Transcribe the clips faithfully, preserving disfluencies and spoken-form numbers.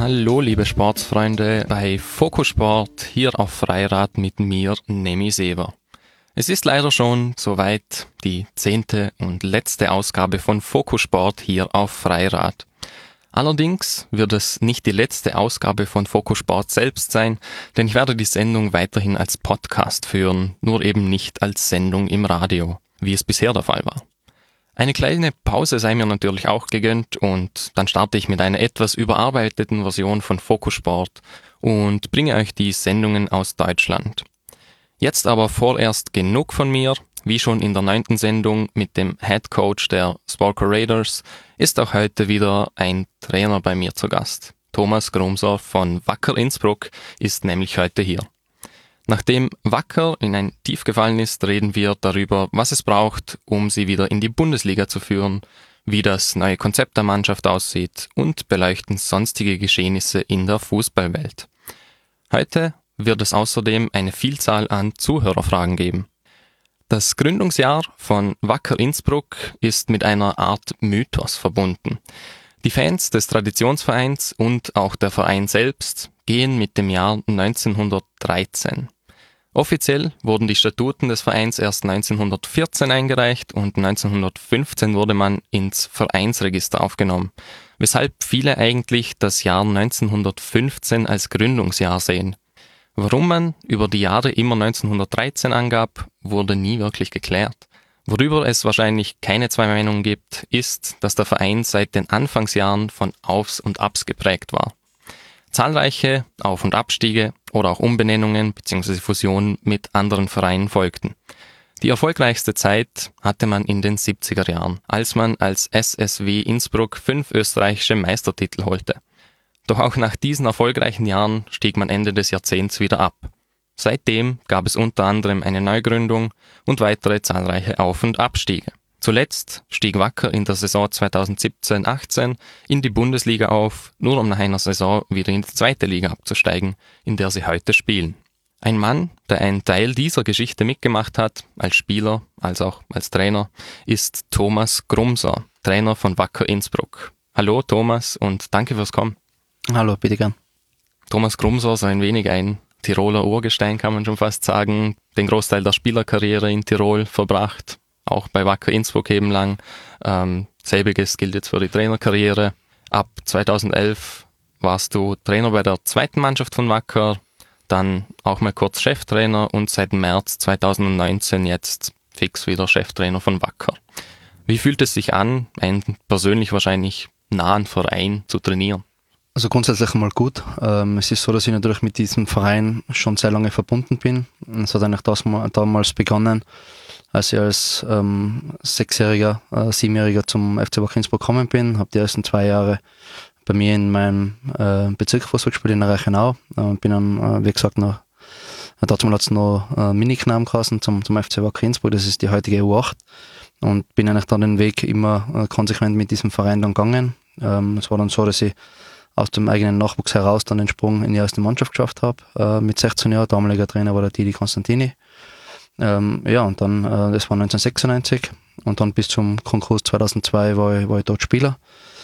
Hallo liebe Sportsfreunde bei Fokus Sport hier auf Freirad mit mir, Nemi Sever. Es ist leider schon soweit die zehnte und letzte Ausgabe von Fokus Sport hier auf Freirad. Allerdings wird es nicht die letzte Ausgabe von Fokus Sport selbst sein, denn ich werde die Sendung weiterhin als Podcast führen, nur eben nicht als Sendung im Radio, wie es bisher der Fall war. Eine kleine Pause sei mir natürlich auch gegönnt und dann starte ich mit einer etwas überarbeiteten Version von Fokus Sport und bringe euch die Sendungen aus Deutschland. Jetzt aber vorerst genug von mir. Wie schon in der neunten Sendung mit dem Head Coach der Spalker Raiders ist auch heute wieder ein Trainer bei mir zu Gast. Thomas Grumser von Wacker Innsbruck ist nämlich heute hier. Nachdem Wacker in ein Tief gefallen ist, reden wir darüber, was es braucht, um sie wieder in die Bundesliga zu führen, wie das neue Konzept der Mannschaft aussieht und beleuchten sonstige Geschehnisse in der Fußballwelt. Heute wird es außerdem eine Vielzahl an Zuhörerfragen geben. Das Gründungsjahr von Wacker Innsbruck ist mit einer Art Mythos verbunden. Die Fans des Traditionsvereins und auch der Verein selbst gehen mit dem Jahr neunzehnhundertdreizehn. Offiziell wurden die Statuten des Vereins erst neunzehnhundertvierzehn eingereicht und neunzehnhundertfünfzehn wurde man ins Vereinsregister aufgenommen, weshalb viele eigentlich das Jahr neunzehnhundertfünfzehn als Gründungsjahr sehen. Warum man über die Jahre immer neunzehnhundertdreizehn angab, wurde nie wirklich geklärt. Worüber es wahrscheinlich keine zwei Meinungen gibt, ist, dass der Verein seit den Anfangsjahren von Aufs und Abs geprägt war. Zahlreiche Auf- und Abstiege oder auch Umbenennungen bzw. Fusionen mit anderen Vereinen folgten. Die erfolgreichste Zeit hatte man in den siebziger Jahren, als man als S S W Innsbruck fünf österreichische Meistertitel holte. Doch auch nach diesen erfolgreichen Jahren stieg man Ende des Jahrzehnts wieder ab. Seitdem gab es unter anderem eine Neugründung und weitere zahlreiche Auf- und Abstiege. Zuletzt stieg Wacker in der Saison zweitausendsiebzehn achtzehn in die Bundesliga auf, nur um nach einer Saison wieder in die zweite Liga abzusteigen, in der sie heute spielen. Ein Mann, der einen Teil dieser Geschichte mitgemacht hat, als Spieler als auch als Trainer, ist Thomas Grumser, Trainer von Wacker Innsbruck. Hallo Thomas und danke fürs Kommen. Hallo, bitte gern. Thomas Grumser ist ein wenig ein Tiroler Urgestein, kann man schon fast sagen. Den Großteil der Spielerkarriere in Tirol verbracht, auch bei Wacker Innsbruck eben lang. Ähm, selbiges gilt jetzt für die Trainerkarriere. Ab zweitausendelf warst du Trainer bei der zweiten Mannschaft von Wacker, dann auch mal kurz Cheftrainer und seit März zweitausendneunzehn jetzt fix wieder Cheftrainer von Wacker. Wie fühlt es sich an, einen persönlich wahrscheinlich nahen Verein zu trainieren? Also grundsätzlich mal gut. Ähm, es ist so, dass ich natürlich mit diesem Verein schon sehr lange verbunden bin. Es hat eigentlich das mal, damals begonnen, als ich als ähm, Sechsjähriger, äh, Siebenjähriger zum F C Wacker Innsbruck gekommen bin. Habe die ersten zwei Jahre bei mir in meinem äh, Bezirk Fußball gespielt in der Reichenau. Und bin dann, äh, wie gesagt, noch, äh, dazu hat es noch äh, Miniknamen geheißen zum, zum F C Wacker Innsbruck. Das ist die heutige U acht. Und bin eigentlich dann den Weg immer äh, konsequent mit diesem Verein dann gegangen. Ähm, es war dann so, dass ich aus dem eigenen Nachwuchs heraus dann den Sprung in die erste Mannschaft geschafft habe, äh, mit sechzehn Jahren. Damaliger Trainer war der Didi Konstantini. Ähm, ja, und dann, äh, das war neunzehnhundertsechsundneunzig und dann bis zum Konkurs zweitausendzwei war ich, war ich dort Spieler.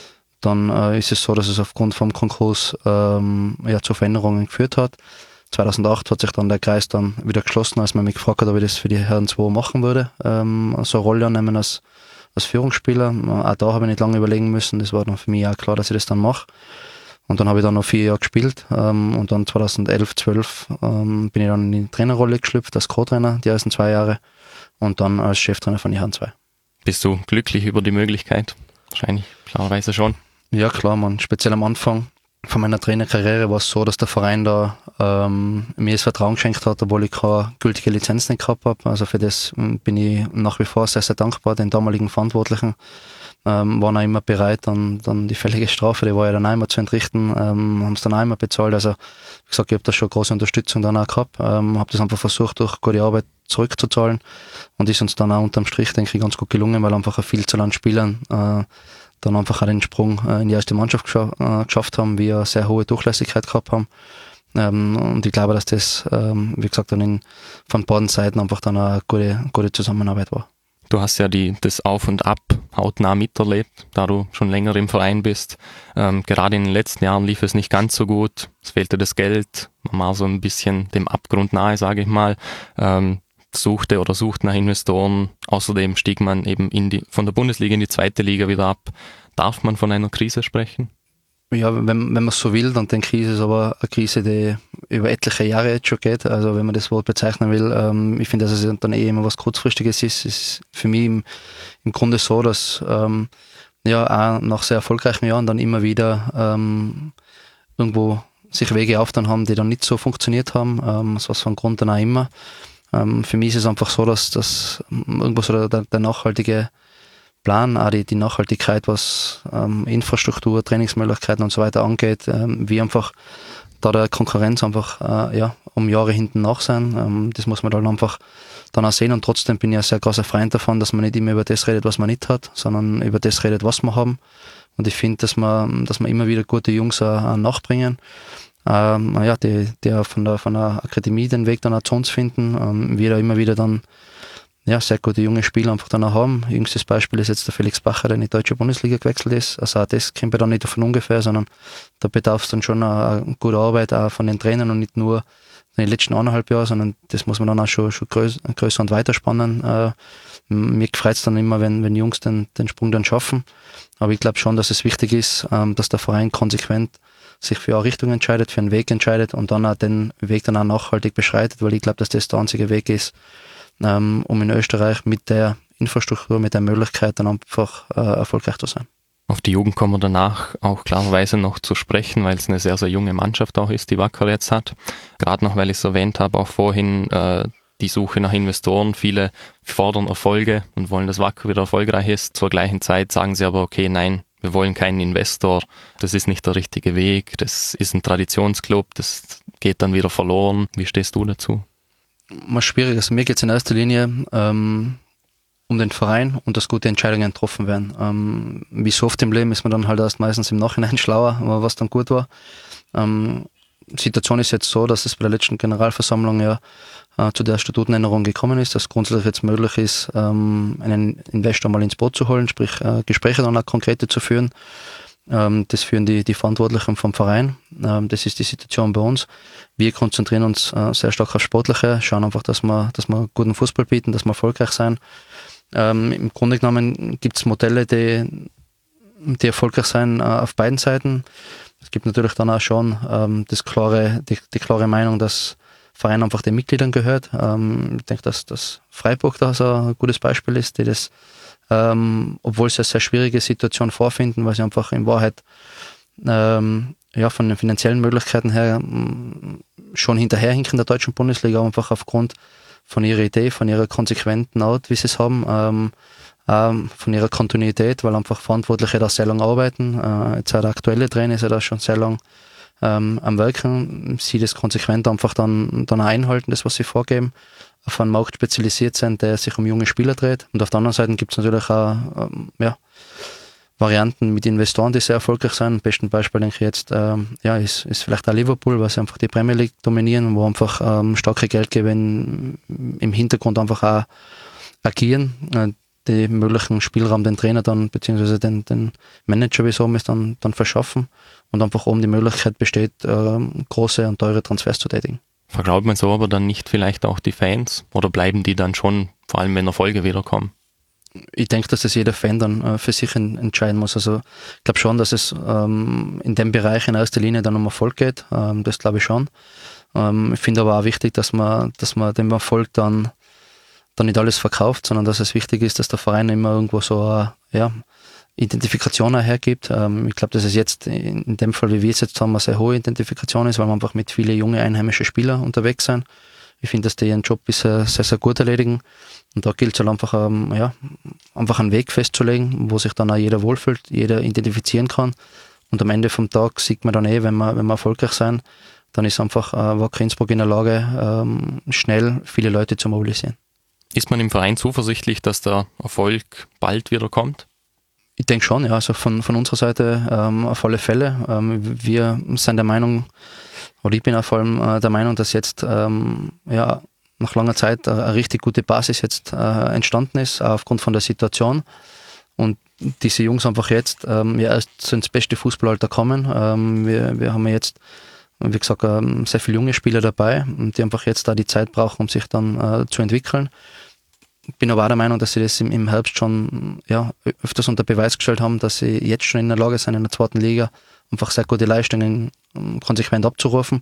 Dann äh, ist es so, dass es aufgrund vom Konkurs ähm, ja, zu Veränderungen geführt hat. zweitausendacht hat sich dann der Kreis dann wieder geschlossen, als man mich gefragt hat, ob ich das für die Herren zwei machen würde, ähm, so eine Rolle annehmen als, als Führungsspieler. Auch da habe ich nicht lange überlegen müssen, das war dann für mich auch klar, dass ich das dann mache. Und dann habe ich dann noch vier Jahre gespielt ähm, und dann zweitausendelf, zwölf ähm, bin ich dann in die Trainerrolle geschlüpft, als Co-Trainer die ersten zwei Jahre und dann als Cheftrainer von den Herren zwei. Bist du glücklich über die Möglichkeit? Wahrscheinlich, klarerweise schon. Ja klar, man, speziell am Anfang von meiner Trainerkarriere war es so, dass der Verein da ähm, mir das Vertrauen geschenkt hat, obwohl ich keine gültige Lizenz nicht gehabt habe. Also für das bin ich nach wie vor sehr, sehr dankbar den damaligen Verantwortlichen. Ähm, waren auch immer bereit, dann, dann die fällige Strafe, die war ja dann auch immer zu entrichten, ähm, haben es dann auch immer bezahlt. Also wie gesagt, ich habe da schon große Unterstützung dann auch gehabt, ähm, habe das einfach versucht, durch gute Arbeit zurückzuzahlen und ist uns dann auch unterm Strich, denke ich, ganz gut gelungen, weil einfach eine Vielzahl an Spielern äh, dann einfach auch den Sprung äh, in die erste Mannschaft gescha- äh, geschafft haben, wir eine sehr hohe Durchlässigkeit gehabt haben. Ähm, und ich glaube, dass das, ähm, wie gesagt, dann in, von beiden Seiten einfach dann eine gute, gute Zusammenarbeit war. Du hast ja die, das Auf und Ab hautnah miterlebt, da du schon länger im Verein bist. Ähm, gerade in den letzten Jahren lief es nicht ganz so gut. Es fehlte das Geld. Man war so ein bisschen dem Abgrund nahe, sage ich mal. Ähm, suchte oder sucht nach Investoren. Außerdem stieg man eben in die, von der Bundesliga in die zweite Liga wieder ab. Darf man von einer Krise sprechen? Ja, wenn, wenn man es so will, dann denke ich, ist es aber eine Krise, die über etliche Jahre jetzt schon geht. Also wenn man das Wort bezeichnen will, ähm, ich finde, dass es dann eh immer was Kurzfristiges ist. Es ist für mich im, im Grunde so, dass ähm, ja auch nach sehr erfolgreichen Jahren dann immer wieder ähm, irgendwo sich Wege aufgetan haben, die dann nicht so funktioniert haben, ähm, aus was für einem Grund dann auch immer. Ähm, für mich ist es einfach so, dass, dass irgendwo so der, der nachhaltige Plan, auch die, die Nachhaltigkeit, was ähm, Infrastruktur, Trainingsmöglichkeiten und so weiter angeht, ähm, wie einfach da der Konkurrenz einfach äh, ja, um Jahre hinten nach sein. Ähm, das muss man dann einfach dann auch sehen, und trotzdem bin ich ein sehr großer Freund davon, dass man nicht immer über das redet, was man nicht hat, sondern über das redet, was wir haben. Und ich finde, dass man, dass man immer wieder gute Jungs auch, auch nachbringen, ähm, ja, die, die von der, von der Akademie den Weg dann auch zu uns finden, ähm, wir da immer wieder dann ja, sehr gute junge Spieler einfach dann auch haben. Jüngstes Beispiel ist jetzt der Felix Bacher, der in die deutsche Bundesliga gewechselt ist. Also auch das kommt ja dann nicht von ungefähr, sondern da bedarf es dann schon eine gute Arbeit auch von den Trainern und nicht nur in den letzten eineinhalb Jahren, sondern das muss man dann auch schon, schon größer, größer und weiter spannen. Äh, mir freut es dann immer, wenn, wenn Jungs den, den Sprung dann schaffen. Aber ich glaube schon, dass es wichtig ist, ähm, dass der Verein konsequent sich für eine Richtung entscheidet, für einen Weg entscheidet und dann auch den Weg dann auch nachhaltig beschreitet, weil ich glaube, dass das der einzige Weg ist, um in Österreich mit der Infrastruktur, mit der Möglichkeit dann einfach äh, erfolgreich zu sein. Auf die Jugend kommen wir danach auch klarerweise noch zu sprechen, weil es eine sehr, sehr junge Mannschaft auch ist, die Wacker jetzt hat. Gerade noch, weil ich es erwähnt habe, auch vorhin äh, die Suche nach Investoren. Viele fordern Erfolge und wollen, dass Wacker wieder erfolgreich ist. Zur gleichen Zeit sagen sie aber, okay, nein, wir wollen keinen Investor. Das ist nicht der richtige Weg. Das ist ein Traditionsclub. Das geht dann wieder verloren. Wie stehst du dazu? Mal schwierig. Also mir geht es in erster Linie ähm, um den Verein und dass gute Entscheidungen getroffen werden. Ähm, wie so oft im Leben ist man dann halt erst meistens im Nachhinein schlauer, was dann gut war. Ähm, die Situation ist jetzt so, dass es bei der letzten Generalversammlung ja äh, zu der Statutänderung gekommen ist, dass grundsätzlich jetzt möglich ist, ähm, einen Investor mal ins Boot zu holen, sprich äh, Gespräche dann auch konkrete zu führen. Ähm, das führen die, die Verantwortlichen vom Verein. Ähm, das ist die Situation bei uns. Wir konzentrieren uns äh, sehr stark auf Sportliche, schauen einfach, dass wir, dass wir guten Fußball bieten, dass wir erfolgreich sein. Ähm, Im Grunde genommen gibt es Modelle, die, die erfolgreich sein äh, auf beiden Seiten. Es gibt natürlich dann auch schon ähm, das klare, die, die klare Meinung, dass der Verein einfach den Mitgliedern gehört. Ähm, ich denke, dass das Freiburg da so ein gutes Beispiel ist, die das, ähm, obwohl sie eine sehr schwierige Situation vorfinden, weil sie einfach in Wahrheit ähm, ja, von den finanziellen Möglichkeiten her schon hinterherhinken der deutschen Bundesliga, einfach aufgrund von ihrer Idee, von ihrer konsequenten Art, wie sie es haben, ähm, ähm, von ihrer Kontinuität, weil einfach Verantwortliche da sehr lange arbeiten. Äh, jetzt auch der aktuelle Trainer ist ja da schon sehr lang ähm, am Wirken, sie das konsequent einfach dann, dann einhalten, das was sie vorgeben, auf einen Markt spezialisiert sind, der sich um junge Spieler dreht. Und auf der anderen Seite gibt es natürlich auch ähm, ja, Varianten mit Investoren, die sehr erfolgreich sind. Am besten Beispiel, denke ich jetzt, ähm, ja, ist, ist vielleicht auch Liverpool, weil sie einfach die Premier League dominieren, wo einfach ähm, starke Geldgeber im Hintergrund einfach auch agieren, äh, die möglichen Spielraum den Trainer dann, beziehungsweise den, den Manager, wie es oben ist, dann, dann verschaffen und einfach oben die Möglichkeit besteht, äh, große und teure Transfers zu tätigen. Vergraut man so aber dann nicht vielleicht auch die Fans oder bleiben die dann schon, vor allem wenn Erfolge wiederkommen? Ich denke, dass das jeder Fan dann äh, für sich en- entscheiden muss. Also ich glaube schon, dass es ähm, in dem Bereich in erster Linie dann um Erfolg geht. Ähm, das glaube ich schon. Ähm, ich finde aber auch wichtig, dass man, dass man dem Erfolg dann, dann nicht alles verkauft, sondern dass es wichtig ist, dass der Verein immer irgendwo so eine ja, Identifikation hergibt. Ähm, ich glaube, dass es jetzt in, in dem Fall, wie wir es jetzt haben, eine sehr hohe Identifikation ist, weil wir einfach mit vielen jungen einheimischen Spielern unterwegs sind. Ich finde, dass die ihren Job bisher sehr, sehr gut erledigen. Und da gilt es halt einfach, ähm, ja, einfach einen Weg festzulegen, wo sich dann auch jeder wohlfühlt, jeder identifizieren kann. Und am Ende vom Tag sieht man dann eh, wenn wir, wenn wir erfolgreich sein, dann ist einfach äh, Wacker Innsbruck in der Lage, ähm, schnell viele Leute zu mobilisieren. Ist man im Verein zuversichtlich, dass der Erfolg bald wieder kommt? Ich denke schon, ja. Also von, von unserer Seite ähm, auf alle Fälle. Ähm, wir sind der Meinung, oder ich bin auch vor allem äh, der Meinung, dass jetzt ähm, ja, nach langer Zeit eine, eine richtig gute Basis jetzt äh, entstanden ist, auch aufgrund von der Situation. Und diese Jungs einfach jetzt ähm, ja, erst so ins beste Fußballalter kommen. Ähm, wir, wir haben ja jetzt, wie gesagt, ähm, sehr viele junge Spieler dabei, die einfach jetzt da die Zeit brauchen, um sich dann äh, zu entwickeln. Ich bin aber auch der Meinung, dass sie das im, im Herbst schon ja, öfters unter Beweis gestellt haben, dass sie jetzt schon in der Lage sind, in der zweiten Liga einfach sehr gute Leistungen konsequent abzurufen.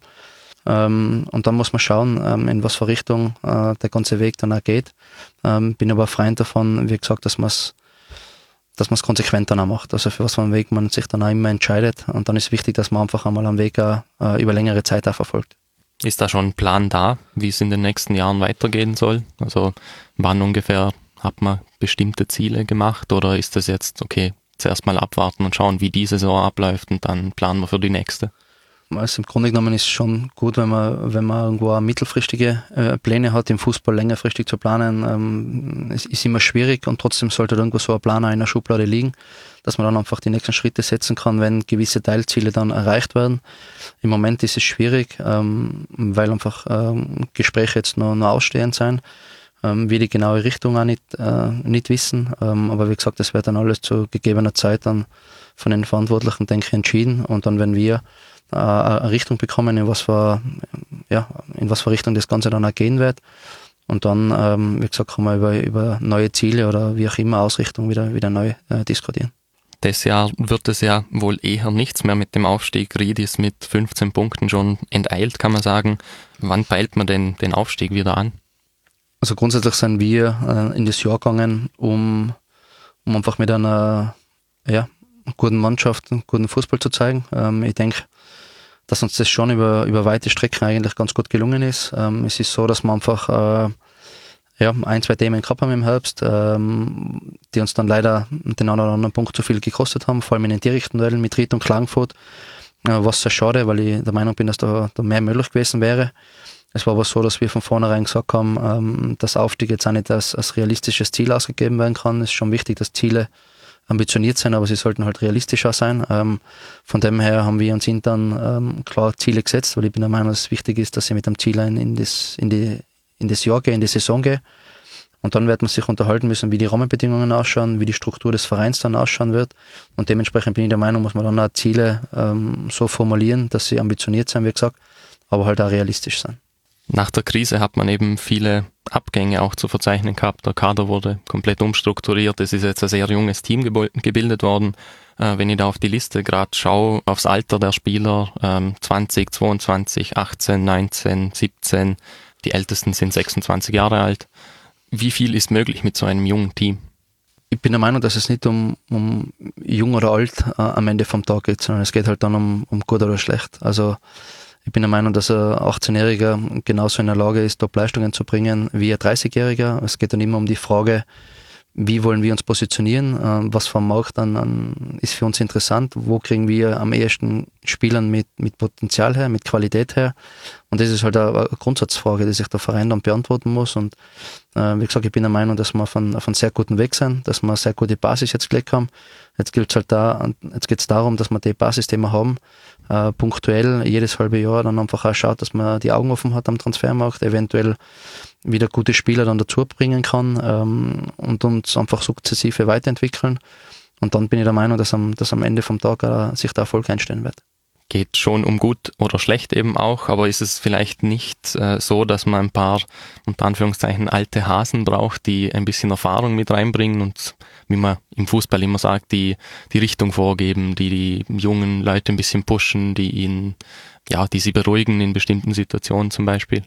Ähm, und dann muss man schauen, ähm, in was für Richtung äh, der ganze Weg dann auch geht. Ähm, bin aber ein Freund davon, wie gesagt, dass man es dass man es konsequent dann auch macht. Also für was für einen Weg man sich dann auch immer entscheidet. Und dann ist wichtig, dass man einfach einmal am Weg auch, äh, über längere Zeit auch verfolgt. Ist da schon ein Plan da, wie es in den nächsten Jahren weitergehen soll? Also wann ungefähr hat man bestimmte Ziele gemacht oder ist das jetzt, okay, zuerst mal abwarten und schauen, wie die Saison abläuft und dann planen wir für die nächste? Also im Grunde genommen ist es schon gut, wenn man, wenn man irgendwo auch mittelfristige äh, Pläne hat, im Fußball längerfristig zu planen. Ähm, es ist immer schwierig und trotzdem sollte irgendwo so ein Plan auch in der Schublade liegen, dass man dann einfach die nächsten Schritte setzen kann, wenn gewisse Teilziele dann erreicht werden. Im Moment ist es schwierig, ähm, weil einfach ähm, Gespräche jetzt noch, noch ausstehend sein, ähm, wir die genaue Richtung auch nicht, äh, nicht wissen. Ähm, aber wie gesagt, das wird dann alles zu gegebener Zeit dann von den Verantwortlichen, denke ich, entschieden. Und dann, wenn wir eine Richtung bekommen, in was für, ja, in was für Richtung das Ganze dann auch gehen wird. Und dann, ähm, wie gesagt, kann man über, über neue Ziele oder wie auch immer Ausrichtung wieder, wieder neu äh, diskutieren. Das Jahr wird es ja wohl eher nichts mehr mit dem Aufstieg. Ried ist mit fünfzehn Punkten schon enteilt, kann man sagen. Wann peilt man denn den Aufstieg wieder an? Also grundsätzlich sind wir äh, in das Jahr gegangen, um, um einfach mit einer ja, guten Mannschaft, guten Fußball zu zeigen. Ähm, ich denke, dass uns das schon über, über weite Strecken eigentlich ganz gut gelungen ist. Ähm, es ist so, dass wir einfach äh, ja, ein, zwei Themen gehabt haben im Herbst, ähm, die uns dann leider den einen oder anderen Punkt zu viel gekostet haben, vor allem in den direkten Duellen mit Ried und Klagenfurt, äh, was sehr schade, weil ich der Meinung bin, dass da, da mehr möglich gewesen wäre. Es war aber so, dass wir von vornherein gesagt haben, ähm, dass Aufstieg jetzt auch nicht als, als realistisches Ziel ausgegeben werden kann. Es ist schon wichtig, dass Ziele ambitioniert sein, aber sie sollten halt realistischer sein. Ähm, von dem her haben wir uns intern ähm, klar Ziele gesetzt, weil ich bin der Meinung, dass es wichtig ist, dass ich mit dem Ziel in, in, das, in, die, in das Jahr gehe, in die Saison gehe. Und dann wird man sich unterhalten müssen, wie die Rahmenbedingungen ausschauen, wie die Struktur des Vereins dann ausschauen wird. Und dementsprechend bin ich der Meinung, muss man dann auch Ziele ähm, so formulieren, dass sie ambitioniert sein, wie gesagt, aber halt auch realistisch sein. Nach der Krise hat man eben viele Abgänge auch zu verzeichnen gehabt. Der Kader wurde komplett umstrukturiert. Es ist jetzt ein sehr junges Team gebildet worden. Äh, wenn ich da auf die Liste gerade schaue, aufs Alter der Spieler, ähm, zwanzig, zweiundzwanzig, achtzehn, neunzehn, siebzehn, die Ältesten sind sechsundzwanzig Jahre alt. Wie viel ist möglich mit so einem jungen Team? Ich bin der Meinung, dass es nicht um, um jung oder alt äh, am Ende vom Tag geht, sondern es geht halt dann um, um gut oder schlecht. Also ich bin der Meinung, dass ein achtzehnjähriger genauso in der Lage ist, Top-Leistungen zu bringen wie ein dreißigjähriger. Es geht dann immer um die Frage, wie wollen wir uns positionieren, was vom Markt dann an ist für uns interessant, wo kriegen wir am ehesten Spielern mit, mit Potenzial her, mit Qualität her. Und das ist halt eine Grundsatzfrage, die sich der Verein dann beantworten muss. Und äh, wie gesagt, ich bin der Meinung, dass wir auf einem, auf einem sehr guten Weg sind, dass wir eine sehr gute Basis jetzt gelegt haben. Jetzt gilt es halt da, jetzt geht es darum, dass wir die Basis, die wir haben, äh, punktuell jedes halbe Jahr dann einfach auch schaut, dass man die Augen offen hat am Transfermarkt, eventuell wieder gute Spieler dann dazu bringen kann ähm, und uns einfach sukzessive weiterentwickeln. Und dann bin ich der Meinung, dass am, dass am Ende vom Tag äh, sich der Erfolg einstellen wird. Geht schon um gut oder schlecht eben auch, aber ist es vielleicht nicht äh, so, dass man ein paar, unter Anführungszeichen, alte Hasen braucht, die ein bisschen Erfahrung mit reinbringen und, wie man im Fußball immer sagt, die die Richtung vorgeben, die die jungen Leute ein bisschen pushen, die ihnen, ja, die sie beruhigen in bestimmten Situationen zum Beispiel?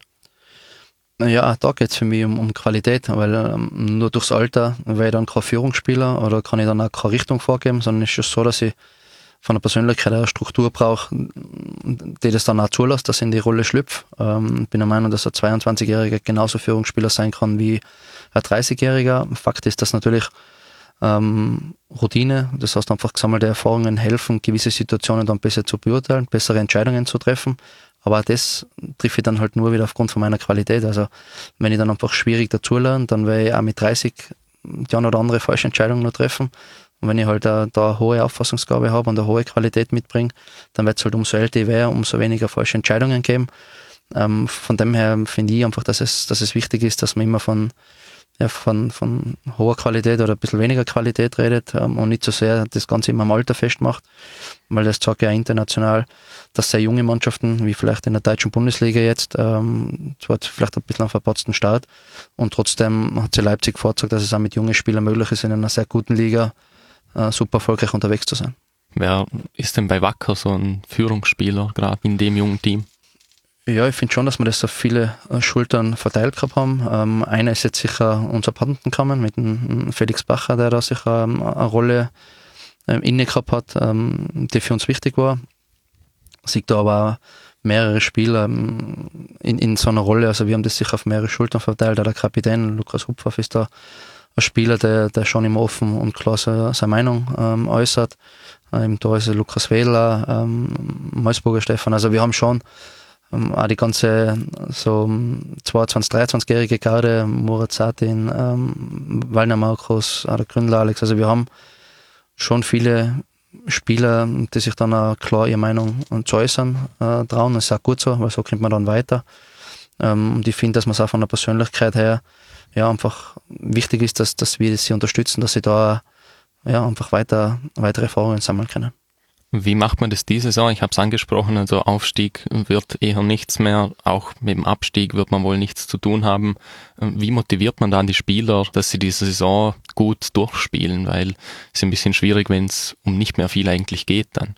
Ja, da geht es für mich um, um Qualität, weil ähm, nur durchs Alter wäre ich dann kein Führungsspieler oder kann ich dann auch keine Richtung vorgeben, sondern es ist so, dass ich von der Persönlichkeit eine Struktur brauche, die das dann auch zulässt, dass ich in die Rolle schlüpfe. Ähm, bin der Meinung, dass ein zweiundzwanzigjähriger genauso Führungsspieler sein kann wie ein dreißigjähriger. Fakt ist, dass natürlich ähm, Routine, das heißt einfach gesammelte Erfahrungen helfen, gewisse Situationen dann besser zu beurteilen, bessere Entscheidungen zu treffen. Aber auch das treffe ich dann halt nur wieder aufgrund von meiner Qualität. Also wenn ich dann einfach schwierig dazulerne, dann werde ich auch mit dreißig die eine oder andere falsche Entscheidung noch treffen. Und wenn ich halt da, da eine hohe Auffassungsgabe habe und eine hohe Qualität mitbringe, dann wird es halt umso älter ich wäre, umso weniger falsche Entscheidungen geben. Ähm, von dem her finde ich einfach, dass es, dass es wichtig ist, dass man immer von, ja, von, von hoher Qualität oder ein bisschen weniger Qualität redet ähm, und nicht so sehr das Ganze immer am Alter festmacht, weil das zeigt ja international, dass sehr junge Mannschaften, wie vielleicht in der deutschen Bundesliga jetzt, ähm, zwar vielleicht ein bisschen einen verpatzten Start und trotzdem hat sie Leipzig vorgezeigt, dass es auch mit jungen Spielern möglich ist, in einer sehr guten Liga äh, super erfolgreich unterwegs zu sein. Wer ist denn bei Wacker so ein Führungsspieler, gerade in dem jungen Team? Ja, ich finde schon, dass wir das auf viele Schultern verteilt gehabt haben. Ähm, einer ist jetzt sicher unser Patenton gekommen mit dem Felix Bacher, der da sicher ähm, eine Rolle ähm, inne gehabt hat, ähm, die für uns wichtig war. Sieht da aber auch mehrere Spieler ähm, in, in so einer Rolle, also wir haben das sicher auf mehrere Schultern verteilt. Auch der Kapitän Lukas Hupfaff ist da ein Spieler, der, der schon immer offen und klar seine, seine Meinung ähm, äußert. Ähm, da ist Lukas Wedler, ähm, Malsburger Stefan, also wir haben schon Ähm, auch die ganze so zweiundzwanzig-, dreiundzwanzigjährige Garde, Murat Satin, ähm, Wallner Markus, auch der Gründler Alex. Also wir haben schon viele Spieler, die sich dann auch klar ihre Meinung zu äußern äh, trauen. Das ist auch gut so, weil so kommt man dann weiter. Ähm, und ich finde, dass man es auch von der Persönlichkeit her ja einfach wichtig ist, dass, dass wir sie unterstützen, dass sie da ja einfach weiter, weitere Erfahrungen sammeln können. Wie macht man das diese Saison? Ich habe es angesprochen, also Aufstieg wird eher nichts mehr, auch mit dem Abstieg wird man wohl nichts zu tun haben. Wie motiviert man dann die Spieler, dass sie diese Saison gut durchspielen? Weil es ist ein bisschen schwierig, wenn es um nicht mehr viel eigentlich geht dann.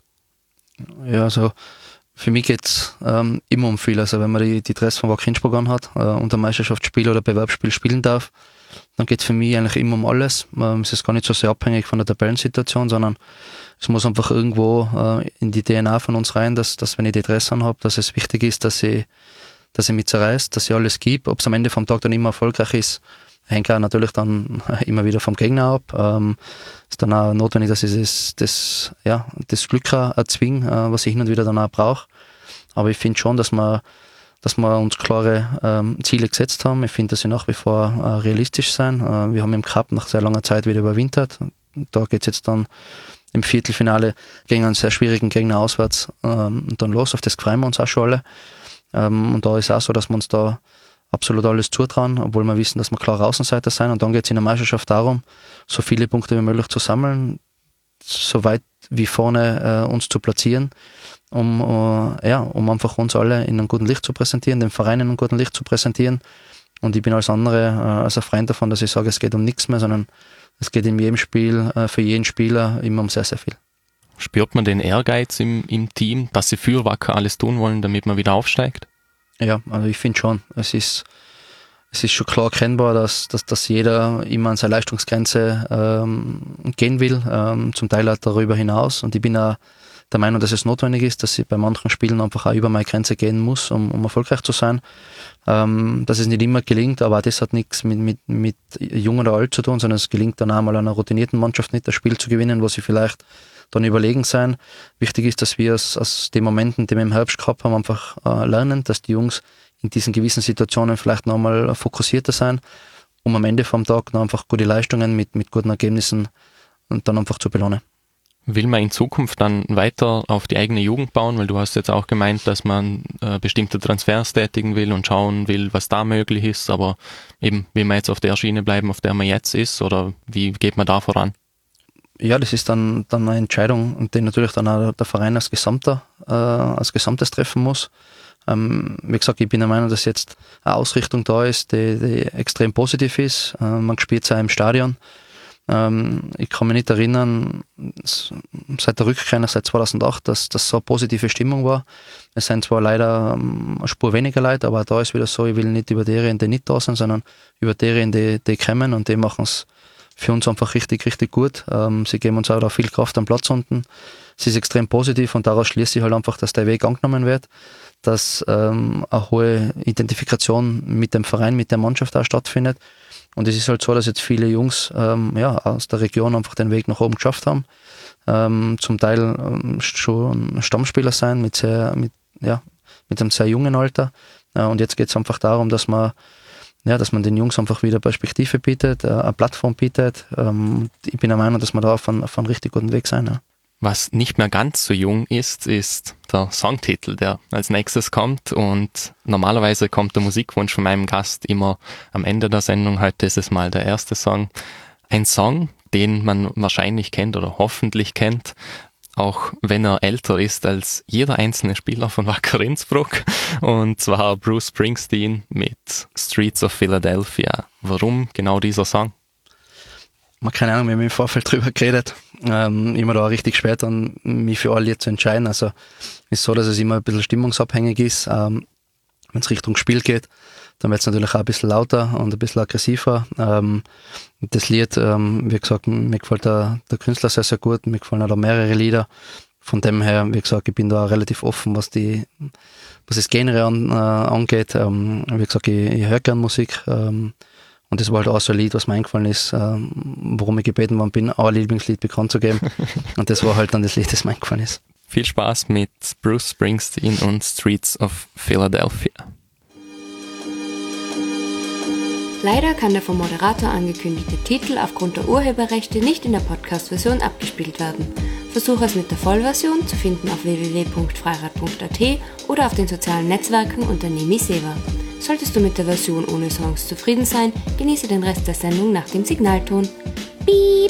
Ja, also für mich geht es ähm, immer um viel. Also wenn man die, die Dress von Wacker Innsbruck anhat äh, und ein Meisterschaftsspiel oder Bewerbsspiel spielen darf, dann geht es für mich eigentlich immer um alles. Ähm, es ist gar nicht so sehr abhängig von der Tabellensituation, sondern es muss einfach irgendwo äh, in die D N A von uns rein, dass, dass wenn ich die Dress anhabe, dass es wichtig ist, dass ich, dass ich mich zerreiß, dass ich alles gebe. Ob es am Ende vom Tag dann immer erfolgreich ist, hängt auch natürlich dann immer wieder vom Gegner ab. Ähm, ist dann auch notwendig, dass ich das, das, ja, das Glück erzwinge, äh, was ich hin und wieder dann auch brauche. Aber ich finde schon, dass wir, dass wir uns klare ähm, Ziele gesetzt haben. Ich finde, dass sie nach wie vor äh, realistisch sein. Äh, wir haben im Cup nach sehr langer Zeit wieder überwintert. Da geht es jetzt dann im Viertelfinale gegen einen sehr schwierigen Gegner auswärts ähm, und dann los. Auf das freuen wir uns auch schon alle. Ähm, und da ist auch so, dass wir uns da absolut alles zutrauen, obwohl wir wissen, dass wir klar Außenseiter sein. Und dann geht es in der Meisterschaft darum, so viele Punkte wie möglich zu sammeln, so weit wie vorne äh, uns zu platzieren, um, uh, ja, um einfach uns alle in einem guten Licht zu präsentieren, den Verein in einem guten Licht zu präsentieren. Und ich bin als andere, äh, als ein Freund davon, dass ich sage, es geht um nichts mehr, sondern es geht in jedem Spiel, äh, für jeden Spieler immer um sehr, sehr viel. Spürt man den Ehrgeiz im, im Team, dass sie für Wacker alles tun wollen, damit man wieder aufsteigt? Ja, also ich finde schon. Es ist, es ist schon klar erkennbar, dass, dass, dass jeder immer an seine Leistungsgrenze ähm, gehen will, ähm, zum Teil auch darüber hinaus. Und ich bin auch der Meinung, dass es notwendig ist, dass ich bei manchen Spielen einfach auch über meine Grenze gehen muss, um, um erfolgreich zu sein. Ähm, dass es nicht immer gelingt, aber auch das hat nichts mit, mit, mit jung oder alt zu tun, sondern es gelingt dann auch mal einer routinierten Mannschaft nicht, das Spiel zu gewinnen, wo sie vielleicht dann überlegen sein. Wichtig ist, dass wir aus, aus den Momenten, die wir im Herbst gehabt haben, einfach äh, lernen, dass die Jungs in diesen gewissen Situationen vielleicht nochmal fokussierter sein, um am Ende vom Tag noch einfach gute Leistungen mit, mit guten Ergebnissen und dann einfach zu belohnen. Will man in Zukunft dann weiter auf die eigene Jugend bauen? Weil du hast jetzt auch gemeint, dass man äh, bestimmte Transfers tätigen will und schauen will, was da möglich ist. Aber eben, will man jetzt auf der Schiene bleiben, auf der man jetzt ist? Oder wie geht man da voran? Ja, das ist dann, dann eine Entscheidung, die natürlich dann auch der Verein als Gesamter, äh, als Gesamtes treffen muss. Ähm, wie gesagt, ich bin der Meinung, dass jetzt eine Ausrichtung da ist, die, die extrem positiv ist. Äh, man spielt es auch im Stadion. Ähm, ich kann mich nicht erinnern, seit der Rückkehr, seit zweitausendacht, dass das so eine positive Stimmung war. Es sind zwar leider ähm, eine Spur weniger Leute, aber auch da ist wieder so, ich will nicht über die reden, die nicht da sind, sondern über die reden, die, die kommen, und die machen es für uns einfach richtig, richtig gut. Ähm, sie geben uns auch da viel Kraft am Platz unten. Es ist extrem positiv und daraus schließe ich halt einfach, dass der Weg angenommen wird, dass ähm, eine hohe Identifikation mit dem Verein, mit der Mannschaft auch stattfindet. Und es ist halt so, dass jetzt viele Jungs ähm, ja, aus der Region einfach den Weg nach oben geschafft haben. Ähm, zum Teil ähm, schon Stammspieler sein mit, sehr, mit, ja, mit einem sehr jungen Alter. Äh, und jetzt geht es einfach darum, dass man, ja, dass man den Jungs einfach wieder Perspektive bietet, äh, eine Plattform bietet. Ähm, ich bin der Meinung, dass wir da auf einem, auf einem richtig guten Weg sein. Ja. Was nicht mehr ganz so jung ist, ist der Songtitel, der als nächstes kommt. Und normalerweise kommt der Musikwunsch von meinem Gast immer am Ende der Sendung. Heute ist es mal der erste Song. Ein Song, den man wahrscheinlich kennt oder hoffentlich kennt, auch wenn er älter ist als jeder einzelne Spieler von Wacker Innsbruck. Und zwar Bruce Springsteen mit Streets of Philadelphia. Warum genau dieser Song? Man keine Ahnung, wir haben im Vorfeld drüber geredet. Ähm, immer da richtig schwer, dann mich für alle zu entscheiden. Also es ist so, dass es immer ein bisschen stimmungsabhängig ist. Ähm, wenn es Richtung Spiel geht, dann wird es natürlich auch ein bisschen lauter und ein bisschen aggressiver. Ähm, das Lied, ähm, wie gesagt, mir gefällt der, der Künstler sehr, sehr gut. Mir gefallen auch da mehrere Lieder. Von dem her, wie gesagt, ich bin da relativ offen, was die, was das Genre an, äh, angeht. Ähm, wie gesagt, ich, ich höre gern Musik. Ähm, Und das war halt auch so ein Lied, was mir eingefallen ist, ähm, worum ich gebeten worden bin, auch ein Lieblingslied bekannt zu geben. Und das war halt dann das Lied, das mir eingefallen ist. Viel Spaß mit Bruce Springsteen und Streets of Philadelphia. Leider kann der vom Moderator angekündigte Titel aufgrund der Urheberrechte nicht in der Podcast-Version abgespielt werden. Versuche es mit der Vollversion, zu finden auf w w w punkt freirad punkt a t oder auf den sozialen Netzwerken unter Nemi Seva. Solltest du mit der Version ohne Songs zufrieden sein, genieße den Rest der Sendung nach dem Signalton. Piep!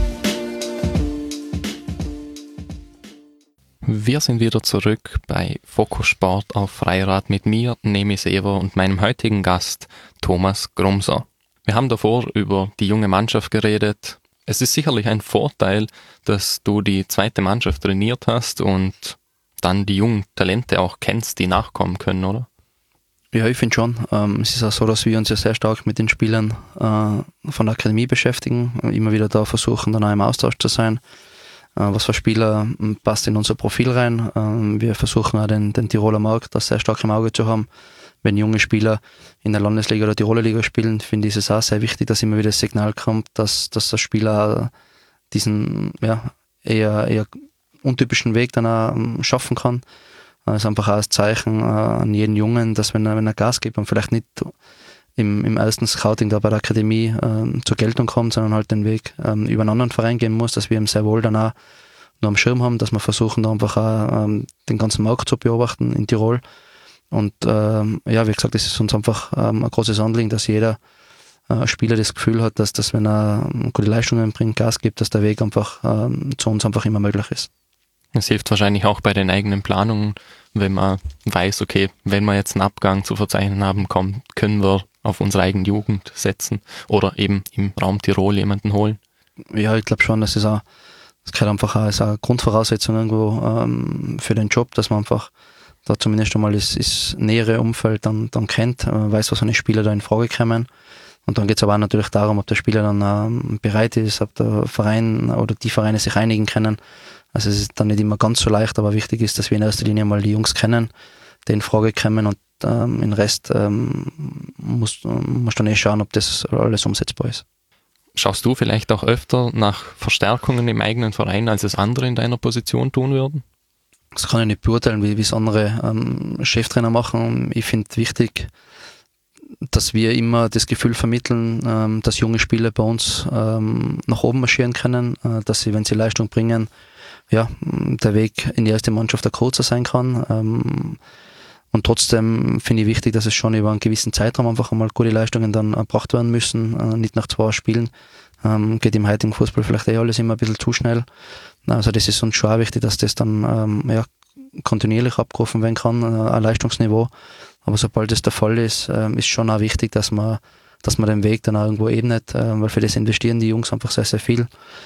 Wir sind wieder zurück bei Fokus Sport auf Freirad mit mir, Nemi Seva, und meinem heutigen Gast Thomas Grumser. Wir haben davor über die junge Mannschaft geredet. Es ist sicherlich ein Vorteil, dass du die zweite Mannschaft trainiert hast und dann die jungen Talente auch kennst, die nachkommen können, oder? Ja, ich finde schon. Ähm, es ist auch so, dass wir uns ja sehr stark mit den Spielern äh, von der Akademie beschäftigen, immer wieder da versuchen, dann auch im Austausch zu sein. Äh, was für Spieler passt in unser Profil rein. Ähm, wir versuchen auch den, den Tiroler Markt das sehr stark im Auge zu haben. Wenn junge Spieler in der Landesliga oder Tiroler Liga spielen, finde ich es auch sehr wichtig, dass immer wieder das Signal kommt, dass, dass der Spieler diesen ja, eher, eher untypischen Weg dann auch schaffen kann. Das ist einfach auch ein Zeichen an jeden Jungen, dass wenn er, wenn er Gas gibt und vielleicht nicht im, im ersten Scouting da bei der Akademie ähm, zur Geltung kommt, sondern halt den Weg ähm, über einen anderen Verein gehen muss, dass wir ihm sehr wohl dann auch nur am Schirm haben, dass wir versuchen, da einfach auch ähm, den ganzen Markt zu beobachten in Tirol. Und ähm, ja, wie gesagt, es ist uns einfach ähm, ein großes Anliegen, dass jeder äh, Spieler das Gefühl hat, dass, dass wenn er gute Leistungen bringt, Gas gibt, dass der Weg einfach ähm, zu uns einfach immer möglich ist. Es hilft wahrscheinlich auch bei den eigenen Planungen, wenn man weiß, okay, wenn wir jetzt einen Abgang zu verzeichnen haben, kommen, können wir auf unsere eigene Jugend setzen oder eben im Raum Tirol jemanden holen. Ja, ich glaube schon, dass es auch, das gehört einfach auch als eine Grundvoraussetzung irgendwo ähm, für den Job, dass man einfach da zumindest einmal das, das nähere Umfeld dann, dann kennt, äh, weiß, was für eine Spieler da in Frage kommen. Und dann geht es aber auch natürlich darum, ob der Spieler dann ähm, bereit ist, ob der Verein oder die Vereine sich einigen können. Also es ist dann nicht immer ganz so leicht, aber wichtig ist, dass wir in erster Linie mal die Jungs kennen, die in Frage kommen, und ähm, den Rest ähm, muss, muss dann eh schauen, ob das alles umsetzbar ist. Schaust du vielleicht auch öfter nach Verstärkungen im eigenen Verein, als es andere in deiner Position tun würden? Das kann ich nicht beurteilen, wie es andere ähm, Cheftrainer machen. Ich finde wichtig, dass wir immer das Gefühl vermitteln, ähm, dass junge Spieler bei uns ähm, nach oben marschieren können, äh, dass sie, wenn sie Leistung bringen, ja, der Weg in die erste Mannschaft ein kurzer sein kann. Ähm, und trotzdem finde ich wichtig, dass es schon über einen gewissen Zeitraum einfach einmal gute Leistungen dann erbracht werden müssen, äh, nicht nach zwei Spielen. Ähm, geht im heutigen Fußball vielleicht eh alles immer ein bisschen zu schnell. Also das ist uns schon auch wichtig, dass das dann ähm, ja, kontinuierlich abgerufen werden kann, äh, ein Leistungsniveau. Aber sobald das der Fall ist, äh, ist schon auch wichtig, dass man, dass man den Weg dann auch irgendwo ebnet, äh, weil für das investieren die Jungs einfach sehr, sehr viel.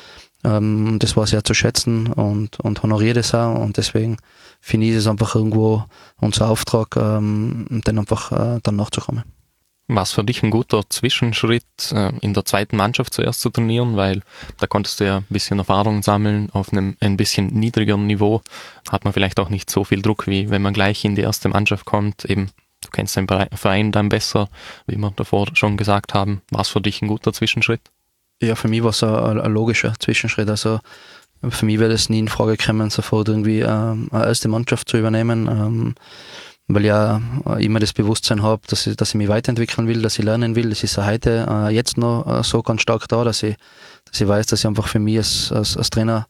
Ähm, das war sehr zu schätzen und, und honoriere das auch, und deswegen finde ich es einfach irgendwo unser Auftrag, ähm, dann einfach äh, dann nachzukommen. War es für dich ein guter Zwischenschritt, äh, in der zweiten Mannschaft zuerst zu trainieren, weil da konntest du ja ein bisschen Erfahrung sammeln auf einem ein bisschen niedrigeren Niveau, hat man vielleicht auch nicht so viel Druck, wie wenn man gleich in die erste Mannschaft kommt, eben du kennst den Verein dann besser, wie wir davor schon gesagt haben. War es für dich ein guter Zwischenschritt? Ja, für mich war es ein, ein logischer Zwischenschritt. Also für mich wäre es nie in Frage gekommen, sofort irgendwie ähm, eine erste Mannschaft zu übernehmen, ähm, weil ich ja immer das Bewusstsein habe, dass ich, dass ich mich weiterentwickeln will, dass ich lernen will. Das ist ja heute äh, jetzt noch äh, so ganz stark da, dass ich, dass ich weiß, dass ich einfach für mich als, als, als Trainer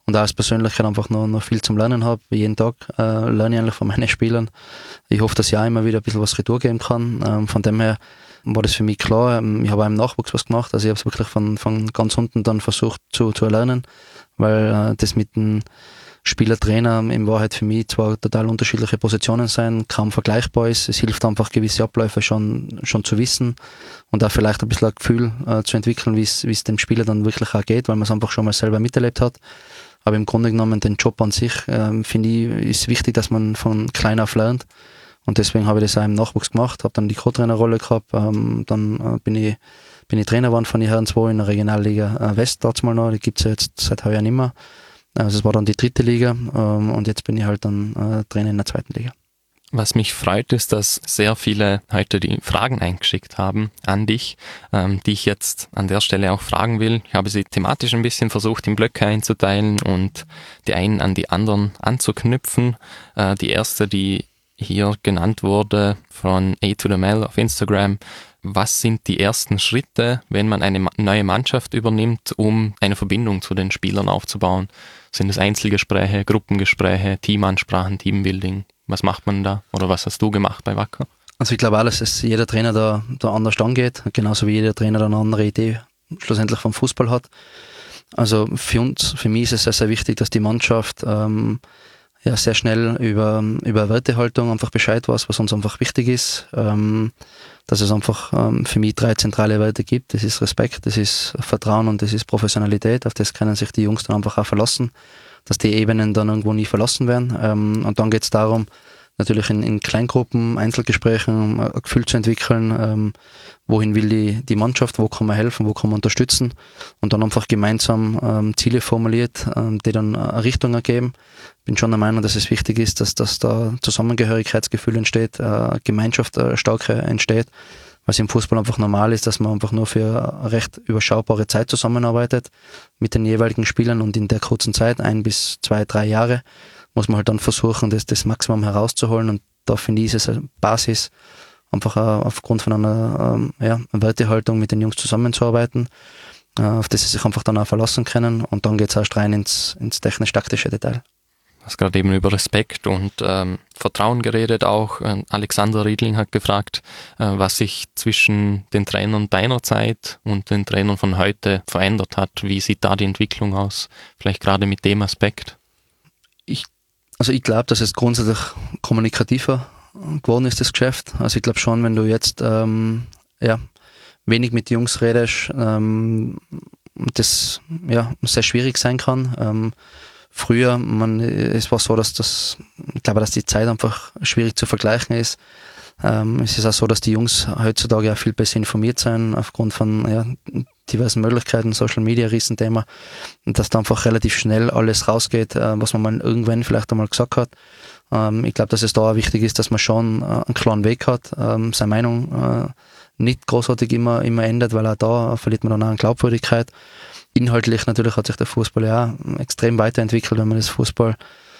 und auch als Persönlichkeit einfach noch, noch viel zum Lernen habe. Jeden Tag äh, lerne ich eigentlich von meinen Spielern. Ich hoffe, dass ich auch immer wieder ein bisschen was Retour geben kann. Ähm, von dem her war das für mich klar. Ich habe auch im Nachwuchs was gemacht, also ich habe es wirklich von, von ganz unten dann versucht zu, zu erlernen, weil äh, das mit dem Spieler-Trainer in Wahrheit für mich zwar total unterschiedliche Positionen sein, kaum vergleichbar ist. Es hilft einfach, gewisse Abläufe schon, schon zu wissen und auch vielleicht ein bisschen ein Gefühl äh, zu entwickeln, wie es wie es dem Spieler dann wirklich auch geht, weil man es einfach schon mal selber miterlebt hat. Aber im Grunde genommen den Job an sich, äh, finde ich, ist wichtig, dass man von klein auf lernt. Und deswegen habe ich das auch im Nachwuchs gemacht, habe dann die Co-Trainerrolle gehabt, ähm, dann äh, bin ich bin ich Trainer geworden von den Herren zwei in der Regionalliga äh, West, dazu mal noch, die gibt es ja jetzt seit heuer nicht mehr. Also es war dann die dritte Liga ähm, und jetzt bin ich halt dann äh, Trainer in der zweiten Liga. Was mich freut, ist, dass sehr viele heute die Fragen eingeschickt haben an dich, ähm, die ich jetzt an der Stelle auch fragen will. Ich habe sie thematisch ein bisschen versucht, in Blöcke einzuteilen und die einen an die anderen anzuknüpfen. Äh, die erste, die hier genannt wurde von A to the Mel auf Instagram: Was sind die ersten Schritte, wenn man eine neue Mannschaft übernimmt, um eine Verbindung zu den Spielern aufzubauen? Sind es Einzelgespräche, Gruppengespräche, Teamansprachen, Teambuilding? Was macht man da? Oder was hast du gemacht bei Wacker? Also ich glaube alles, dass jeder Trainer da, da anders angeht, genauso wie jeder Trainer da eine andere Idee schlussendlich vom Fußball hat. Also für uns, für mich ist es sehr, sehr wichtig, dass die Mannschaft ähm, ja, sehr schnell über, über Wertehaltung einfach Bescheid weiß, was uns einfach wichtig ist. Ähm, dass es einfach ähm, für mich drei zentrale Werte gibt. Das ist Respekt, das ist Vertrauen und das ist Professionalität. Auf das können sich die Jungs dann einfach auch verlassen, dass die Ebenen dann irgendwo nie verlassen werden. Ähm, und dann geht es darum, natürlich in, in Kleingruppen, Einzelgesprächen ein Gefühl zu entwickeln, ähm, wohin will die, die Mannschaft, wo kann man helfen, wo kann man unterstützen und dann einfach gemeinsam ähm, Ziele formuliert, ähm, die dann eine Richtung ergeben. Ich bin schon der Meinung, dass es wichtig ist, dass, dass da Zusammengehörigkeitsgefühl entsteht, äh, Gemeinschaft äh, stark entsteht, weil es im Fußball einfach normal ist, dass man einfach nur für eine recht überschaubare Zeit zusammenarbeitet mit den jeweiligen Spielern und in der kurzen Zeit, ein bis zwei, drei Jahre, muss man halt dann versuchen, das, das Maximum herauszuholen und da finde ich, ist es eine Basis, einfach uh, aufgrund von einer ähm, ja, Wertehaltung mit den Jungs zusammenzuarbeiten, äh, auf das sie sich einfach dann auch verlassen können und dann geht es erst rein ins, ins technisch-taktische Detail. Du hast gerade eben über Respekt und ähm, Vertrauen geredet auch. Ähm, Alexander Riedling hat gefragt, äh, was sich zwischen den Trainern deiner Zeit und den Trainern von heute verändert hat. Wie sieht da die Entwicklung aus? Vielleicht gerade mit dem Aspekt. Ich, also ich glaube, dass es grundsätzlich kommunikativer geworden ist, das Geschäft. Also ich glaube schon, wenn du jetzt ähm, ja, wenig mit Jungs redest, ähm, das ja, sehr schwierig sein kann. Ähm, früher, man, es war so, dass das, ich glaube, dass die Zeit einfach schwierig zu vergleichen ist. Ähm, es ist auch so, dass die Jungs heutzutage auch viel besser informiert sind, aufgrund von ja, diversen Möglichkeiten, Social Media, Riesenthema, und dass da einfach relativ schnell alles rausgeht, äh, was man mal irgendwann vielleicht einmal gesagt hat. Ähm, ich glaube, dass es da auch wichtig ist, dass man schon äh, einen klaren Weg hat, ähm, seine Meinung äh, nicht großartig immer, immer ändert, weil auch da verliert man dann auch an Glaubwürdigkeit. Inhaltlich natürlich hat sich der Fußball ja extrem weiterentwickelt, wenn man das Fußball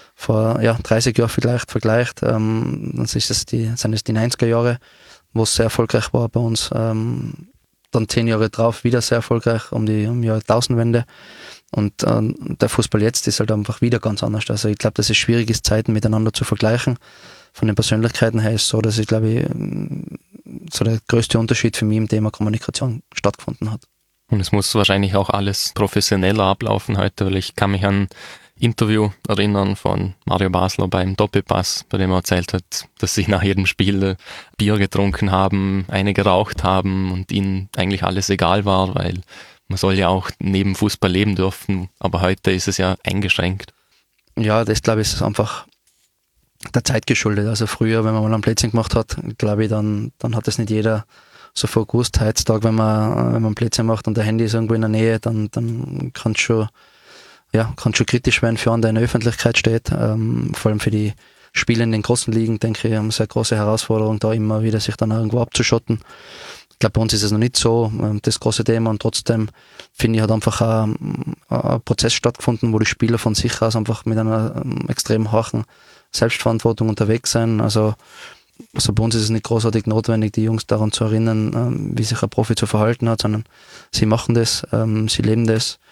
vor ja, dreißig Jahren vielleicht vergleicht. Ähm, dann ist es die, sind es die neunziger Jahre, wo es sehr erfolgreich war bei uns. Ähm, dann zehn Jahre drauf wieder sehr erfolgreich, um die um Jahrtausendwende. Und äh, der Fußball jetzt ist halt einfach wieder ganz anders. Also ich glaube, dass es schwierig ist, Zeiten miteinander zu vergleichen. Von den Persönlichkeiten her ist es so, dass ich glaube, ich, so der größte Unterschied für mich im Thema Kommunikation stattgefunden hat. Und es muss wahrscheinlich auch alles professioneller ablaufen heute, weil ich kann mich an Interview erinnern von Mario Basler beim Doppelpass, bei dem er erzählt hat, dass sie nach jedem Spiel Bier getrunken haben, eine geraucht haben und ihnen eigentlich alles egal war, weil man soll ja auch neben Fußball leben dürfen, aber heute ist es ja eingeschränkt. Ja, das glaube ich ist einfach der Zeit geschuldet. Also früher, wenn man mal ein Plätzchen gemacht hat, glaube ich, dann, dann hat das nicht jeder sofort gewusst. Heutzutage, wenn man, wenn man ein Plätzchen macht und der Handy ist irgendwo in der Nähe, dann, dann kann es schon ja, kann schon kritisch werden für einen, der in der Öffentlichkeit steht. Ähm, vor allem für die Spieler in den großen Ligen, denke ich, haben eine sehr große Herausforderung, da immer wieder sich dann irgendwo abzuschotten. Ich glaube, bei uns ist es noch nicht so, ähm, das große Thema, und trotzdem finde ich, hat einfach ein, ein Prozess stattgefunden, wo die Spieler von sich aus einfach mit einer ähm, extrem hohen Selbstverantwortung unterwegs sind. Also, also bei uns ist es nicht großartig notwendig, die Jungs daran zu erinnern, ähm, wie sich ein Profi zu verhalten hat, sondern sie machen das, ähm, sie leben das.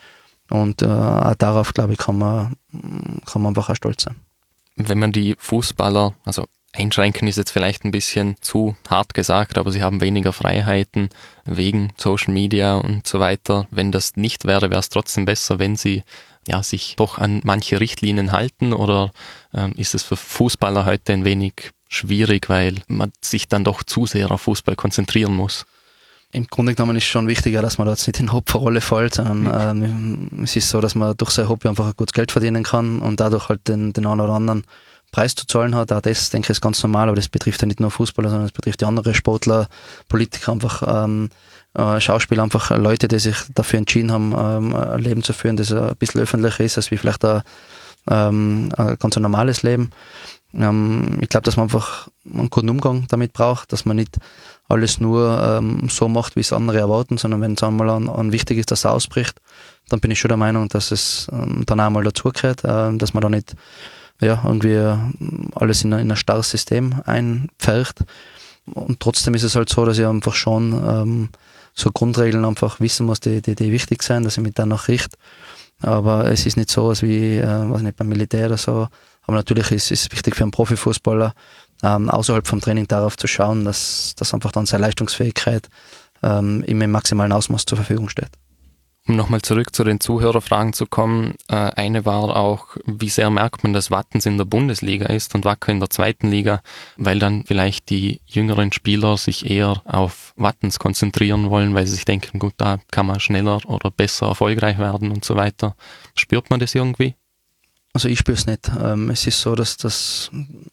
Und äh, auch darauf, glaube ich, kann man, kann man einfach auch stolz sein. Wenn man die Fußballer, also einschränken ist jetzt vielleicht ein bisschen zu hart gesagt, aber sie haben weniger Freiheiten wegen Social Media und so weiter. Wenn das nicht wäre, wäre es trotzdem besser, wenn sie ja sich doch an manche Richtlinien halten, oder ähm, ist es für Fußballer heute ein wenig schwierig, weil man sich dann doch zu sehr auf Fußball konzentrieren muss? Im Grunde genommen ist es schon wichtiger, dass man da jetzt nicht in Opferrolle fällt, sondern ähm, es ist so, dass man durch sein Hobby einfach gut Geld verdienen kann und dadurch halt den, den einen oder anderen Preis zu zahlen hat. Auch das, denke ich, ist ganz normal, aber das betrifft ja nicht nur Fußballer, sondern es betrifft die andere Sportler, Politiker, einfach ähm, äh, Schauspieler, einfach Leute, die sich dafür entschieden haben, ähm, ein Leben zu führen, das ein bisschen öffentlicher ist, als wie vielleicht ein, ähm, ein ganz normales Leben. Ähm, ich glaube, dass man einfach einen guten Umgang damit braucht, dass man nicht alles nur ähm, so macht, wie es andere erwarten, sondern wenn es einmal an, an wichtig ist, dass es ausbricht, dann bin ich schon der Meinung, dass es ähm, dann auch mal dazugehört, äh, dass man da nicht ja, irgendwie alles in ein, in ein starres System einpfercht. Und trotzdem ist es halt so, dass ich einfach schon ähm, so Grundregeln einfach wissen muss, die, die, die wichtig sind, dass ich mich danach richte. Aber es ist nicht so, als wie, äh, weiß nicht, beim Militär oder so. Aber natürlich ist es wichtig für einen Profifußballer, ähm, außerhalb vom Training darauf zu schauen, dass, dass einfach dann seine Leistungsfähigkeit ähm, im maximalen Ausmaß zur Verfügung steht. Um nochmal zurück zu den Zuhörerfragen zu kommen, äh, eine war auch, wie sehr merkt man, dass Wattens in der Bundesliga ist und Wacker in der zweiten Liga, weil dann vielleicht die jüngeren Spieler sich eher auf Wattens konzentrieren wollen, weil sie sich denken, gut, da kann man schneller oder besser erfolgreich werden und so weiter. Spürt man das irgendwie? Also ich spüre es nicht. Ähm, es ist so, dass das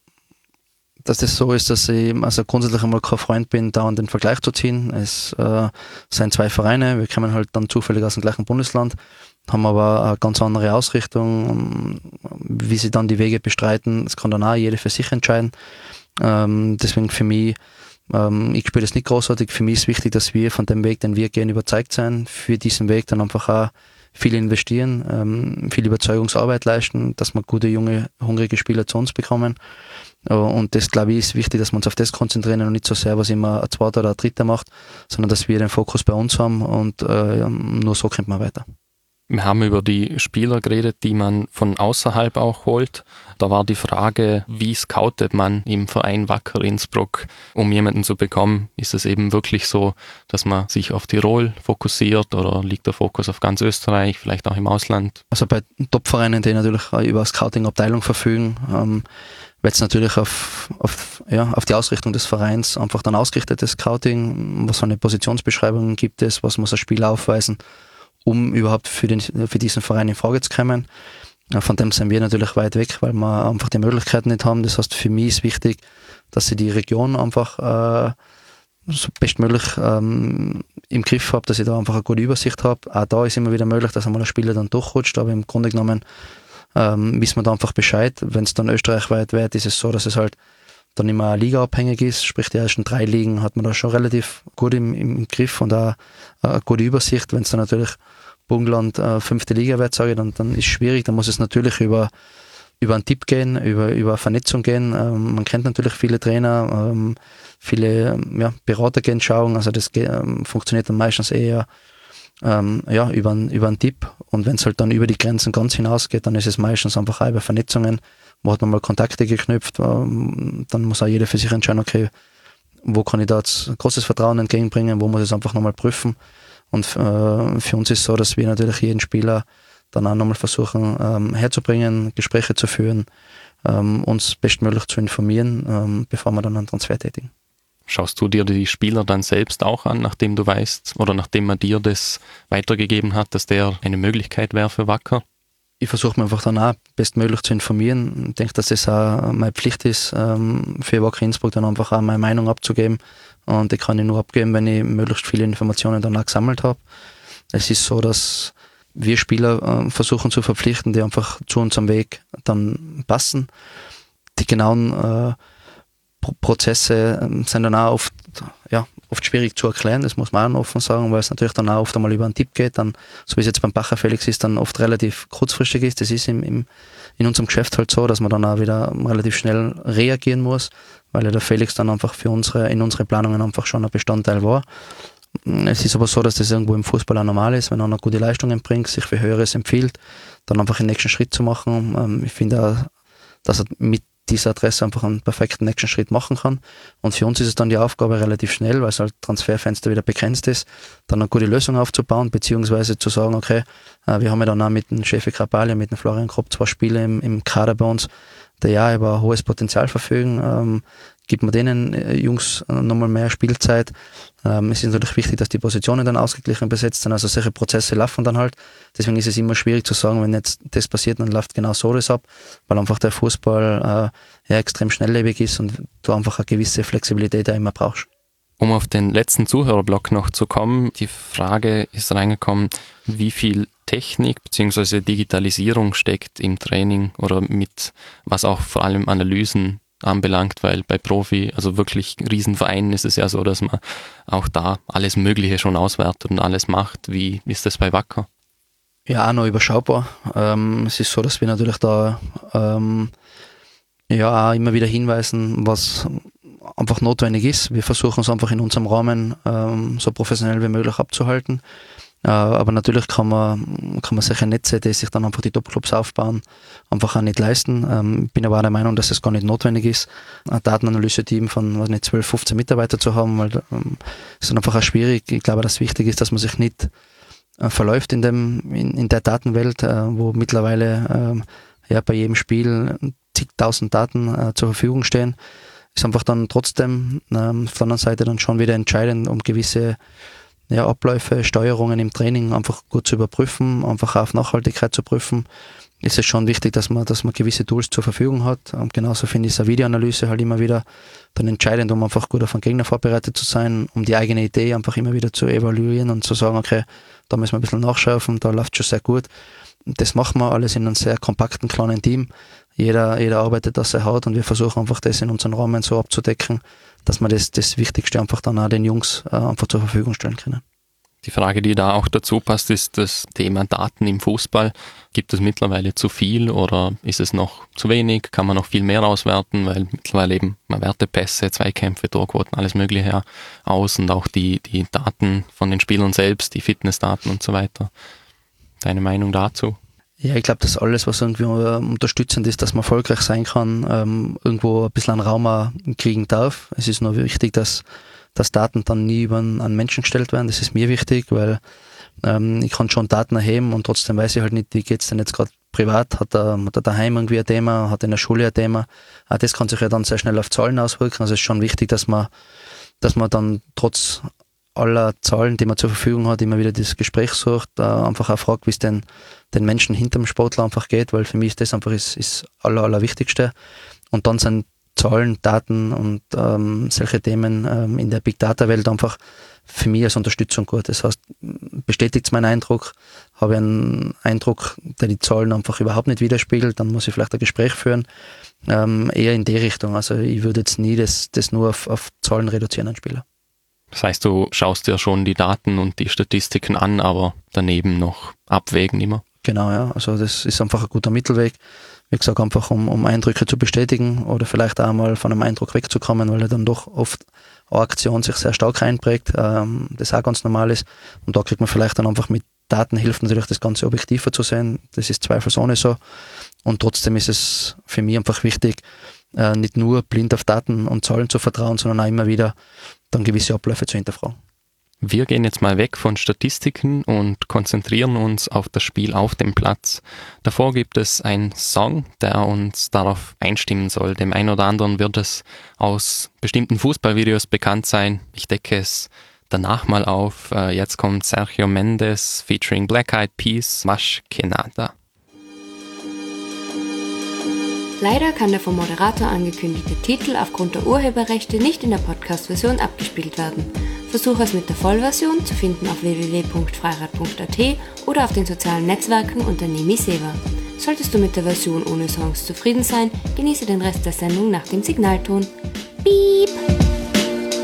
dass das so ist, dass ich also grundsätzlich einmal kein Freund bin, dauernd den Vergleich zu ziehen. Es äh, sind zwei Vereine, wir kommen halt dann zufällig aus dem gleichen Bundesland, haben aber eine ganz andere Ausrichtung, wie sie dann die Wege bestreiten. Das kann dann auch jeder für sich entscheiden. Ähm, deswegen für mich, ähm, ich spüre das nicht großartig. Für mich ist wichtig, dass wir von dem Weg, den wir gehen, überzeugt sein, für diesen Weg dann einfach auch viel investieren, ähm, viel Überzeugungsarbeit leisten, dass wir gute, junge, hungrige Spieler zu uns bekommen. Und das, glaube ich, ist wichtig, dass wir uns auf das konzentrieren und nicht so sehr, was immer ein Zweiter oder ein Dritter macht, sondern dass wir den Fokus bei uns haben und äh, nur so kommt man weiter. Wir haben über die Spieler geredet, die man von außerhalb auch holt. Da war die Frage, wie scoutet man im Verein Wacker Innsbruck, um jemanden zu bekommen? Ist es eben wirklich so, dass man sich auf Tirol fokussiert oder liegt der Fokus auf ganz Österreich, vielleicht auch im Ausland? Also bei Top-Vereinen, die natürlich über eine Scouting-Abteilung verfügen, ähm, wird es natürlich auf, auf, ja, auf die Ausrichtung des Vereins einfach dann ausgerichtetes Scouting, was für eine Positionsbeschreibung gibt es, was muss ein Spieler aufweisen, um überhaupt für, den, für diesen Verein in Frage zu kommen. Von dem sind wir natürlich weit weg, weil wir einfach die Möglichkeiten nicht haben. Das heißt, für mich ist wichtig, dass ich die Region einfach äh, so bestmöglich ähm, im Griff habe, dass ich da einfach eine gute Übersicht habe. Auch da ist immer wieder möglich, dass einmal ein Spieler dann durchrutscht, aber im Grunde genommen ähm, wissen wir da einfach Bescheid. Wenn es dann österreichweit wird, ist es so, dass es halt dann immer eine Liga abhängig ist, sprich die ersten drei Ligen hat man da schon relativ gut im, im Griff und auch eine gute Übersicht. Wenn es dann natürlich Burgenland äh, fünfte Liga wird, sage ich, dann, dann ist es schwierig, dann muss es natürlich über, über einen Tipp gehen, über, über Vernetzung gehen. Ähm, man kennt natürlich viele Trainer, ähm, viele ja, Berater gehen schauen, also das geht, ähm, funktioniert dann meistens eher ähm, ja, über, einen, über einen Tipp und wenn es halt dann über die Grenzen ganz hinausgeht, dann ist es meistens einfach auch über Vernetzungen. Wo hat man mal Kontakte geknüpft, dann muss auch jeder für sich entscheiden, okay, wo kann ich da jetzt großes Vertrauen entgegenbringen, wo muss ich es einfach nochmal prüfen. Und äh, für uns ist es so, dass wir natürlich jeden Spieler dann auch nochmal versuchen ähm, herzubringen, Gespräche zu führen, ähm, uns bestmöglich zu informieren, ähm, bevor wir dann einen Transfer tätigen. Schaust du dir die Spieler dann selbst auch an, nachdem du weißt oder nachdem man dir das weitergegeben hat, dass der eine Möglichkeit wäre für Wacker? Ich versuche mich einfach dann auch bestmöglich zu informieren. Ich denke, dass das auch meine Pflicht ist, für Wacker Innsbruck dann einfach auch meine Meinung abzugeben. Und die kann ich nur abgeben, wenn ich möglichst viele Informationen dann auch gesammelt habe. Es ist so, dass wir Spieler versuchen zu verpflichten, die einfach zu unserem Weg dann passen. Die genauen äh, Prozesse sind dann auch oft, ja, oft schwierig zu erklären, das muss man auch offen sagen, weil es natürlich dann auch oft einmal über einen Tipp geht, dann, so wie es jetzt beim Bacher Felix ist, dann oft relativ kurzfristig ist. Das ist im, im, in unserem Geschäft halt so, dass man dann auch wieder relativ schnell reagieren muss, weil ja der Felix dann einfach für unsere, in unsere Planungen einfach schon ein Bestandteil war. Es ist aber so, dass das irgendwo im Fußball auch normal ist, wenn einer gute Leistungen bringt, sich für Höheres empfiehlt, dann einfach den nächsten Schritt zu machen. Ähm, ich finde auch, dass er mit dieser Adresse einfach einen perfekten nächsten Schritt machen kann. Und für uns ist es dann die Aufgabe relativ schnell, weil es halt Transferfenster wieder begrenzt ist, dann eine gute Lösung aufzubauen, beziehungsweise zu sagen, okay, äh, wir haben ja dann auch mit dem Chef Krapalja, mit dem Florian Kropp zwei Spiele im, im Kader bei uns, der ja über hohes Potenzial verfügen. Ähm, gibt man denen äh, Jungs äh, nochmal mehr Spielzeit. Ähm, es ist natürlich wichtig, dass die Positionen dann ausgeglichen besetzt sind, also solche Prozesse laufen dann halt. Deswegen ist es immer schwierig zu sagen, wenn jetzt das passiert, dann läuft genau so das ab, weil einfach der Fußball äh, ja extrem schnelllebig ist und du einfach eine gewisse Flexibilität auch immer brauchst. Um auf den letzten Zuhörerblock noch zu kommen, die Frage ist reingekommen, wie viel Technik bzw. Digitalisierung steckt im Training oder mit, was auch vor allem Analysen anbelangt, weil bei Profi, also wirklich Riesenvereinen ist es ja so, dass man auch da alles Mögliche schon auswertet und alles macht. Wie ist das bei Wacker? Ja, auch noch überschaubar. Ähm, es ist so, dass wir natürlich da ähm, ja auch immer wieder hinweisen, was einfach notwendig ist. Wir versuchen es einfach in unserem Rahmen ähm, so professionell wie möglich abzuhalten. Äh, aber natürlich kann man, kann man solche Netze, die sich dann einfach die Topclubs aufbauen, einfach auch nicht leisten. Ähm, bin aber auch der Meinung, dass es gar nicht notwendig ist, ein Datenanalyse-Team von weiß nicht, zwölf, fünfzehn Mitarbeiter zu haben, weil ähm, es dann einfach auch schwierig. Ich glaube, dass wichtig ist, dass man sich nicht äh, verläuft in, dem, in, in der Datenwelt, äh, wo mittlerweile äh, ja, bei jedem Spiel zigtausend Daten äh, zur Verfügung stehen. Ist einfach dann trotzdem ähm, auf der anderen Seite dann schon wieder entscheidend, um gewisse ja, Abläufe, Steuerungen im Training einfach gut zu überprüfen, einfach auf Nachhaltigkeit zu prüfen. Ist es schon wichtig, dass man, dass man gewisse Tools zur Verfügung hat. Und genauso finde ich eine Videoanalyse halt immer wieder dann entscheidend, um einfach gut auf einen Gegner vorbereitet zu sein, um die eigene Idee einfach immer wieder zu evaluieren und zu sagen, okay, da müssen wir ein bisschen nachschärfen, da läuft schon sehr gut. Das machen wir alles in einem sehr kompakten, kleinen Team. Jeder, jeder arbeitet, dass er hat und wir versuchen einfach das in unseren Rahmen so abzudecken, dass wir das, das Wichtigste einfach dann auch den Jungs äh, einfach zur Verfügung stellen können. Die Frage, die da auch dazu passt, ist das Thema Daten im Fußball. Gibt es mittlerweile zu viel oder ist es noch zu wenig? Kann man noch viel mehr auswerten? Weil mittlerweile eben man wertet Pässe, Zweikämpfe, Torquoten, alles Mögliche aus und auch die, die Daten von den Spielern selbst, die Fitnessdaten und so weiter. Deine Meinung dazu? Ja, ich glaube, dass alles, was irgendwie äh, unterstützend ist, dass man erfolgreich sein kann, ähm, irgendwo ein bisschen einen Raum auch kriegen darf. Es ist nur wichtig, dass, dass Daten dann nie über einen, einen Menschen gestellt werden. Das ist mir wichtig, weil ähm, ich kann schon Daten erheben und trotzdem weiß ich halt nicht, wie geht's denn jetzt gerade privat. Hat er, hat er daheim irgendwie ein Thema, hat er in der Schule ein Thema. Auch das kann sich ja dann sehr schnell auf Zahlen auswirken. Also es ist schon wichtig, dass man, dass man dann trotz aller Zahlen, die man zur Verfügung hat, immer wieder das Gespräch sucht, äh, einfach auch fragt, wie es denn den Menschen hinter dem Sportler einfach geht, weil für mich ist das einfach das, ist aller, allerwichtigste. Und dann sind Zahlen, Daten und ähm, solche Themen ähm, in der Big Data Welt einfach für mich als Unterstützung gut. Das heißt, bestätigt es meinen Eindruck, habe ich einen Eindruck, der die Zahlen einfach überhaupt nicht widerspiegelt, dann muss ich vielleicht ein Gespräch führen, ähm, eher in die Richtung. Also ich würde jetzt nie das, das nur auf, auf Zahlen reduzieren, einen Spieler. Das heißt, du schaust dir schon die Daten und die Statistiken an, aber daneben noch abwägen immer. Genau, ja. Also das ist einfach ein guter Mittelweg. Wie gesagt, einfach um, um Eindrücke zu bestätigen oder vielleicht auch mal von einem Eindruck wegzukommen, weil er dann doch oft eine Aktion sich sehr stark einprägt, ähm, das auch ganz normal ist. Und da kriegt man vielleicht dann einfach mit Daten hilft natürlich, das Ganze objektiver zu sehen. Das ist zweifelsohne so. Und trotzdem ist es für mich einfach wichtig, äh, nicht nur blind auf Daten und Zahlen zu vertrauen, sondern auch immer wieder dann gewisse Abläufe zu hinterfragen. Wir gehen jetzt mal weg von Statistiken und konzentrieren uns auf das Spiel auf dem Platz. Davor gibt es einen Song, der uns darauf einstimmen soll. Dem einen oder anderen wird es aus bestimmten Fußballvideos bekannt sein. Ich decke es danach mal auf. Jetzt kommt Sergio Mendes featuring Black Eyed Peas, Más que nada. Leider kann der vom Moderator angekündigte Titel aufgrund der Urheberrechte nicht in der Podcast-Version abgespielt werden. Versuche es mit der Vollversion, zu finden auf w w w punkt freirad punkt a t oder auf den sozialen Netzwerken unter Nemi Seva. Solltest du mit der Version ohne Songs zufrieden sein, genieße den Rest der Sendung nach dem Signalton. Piep!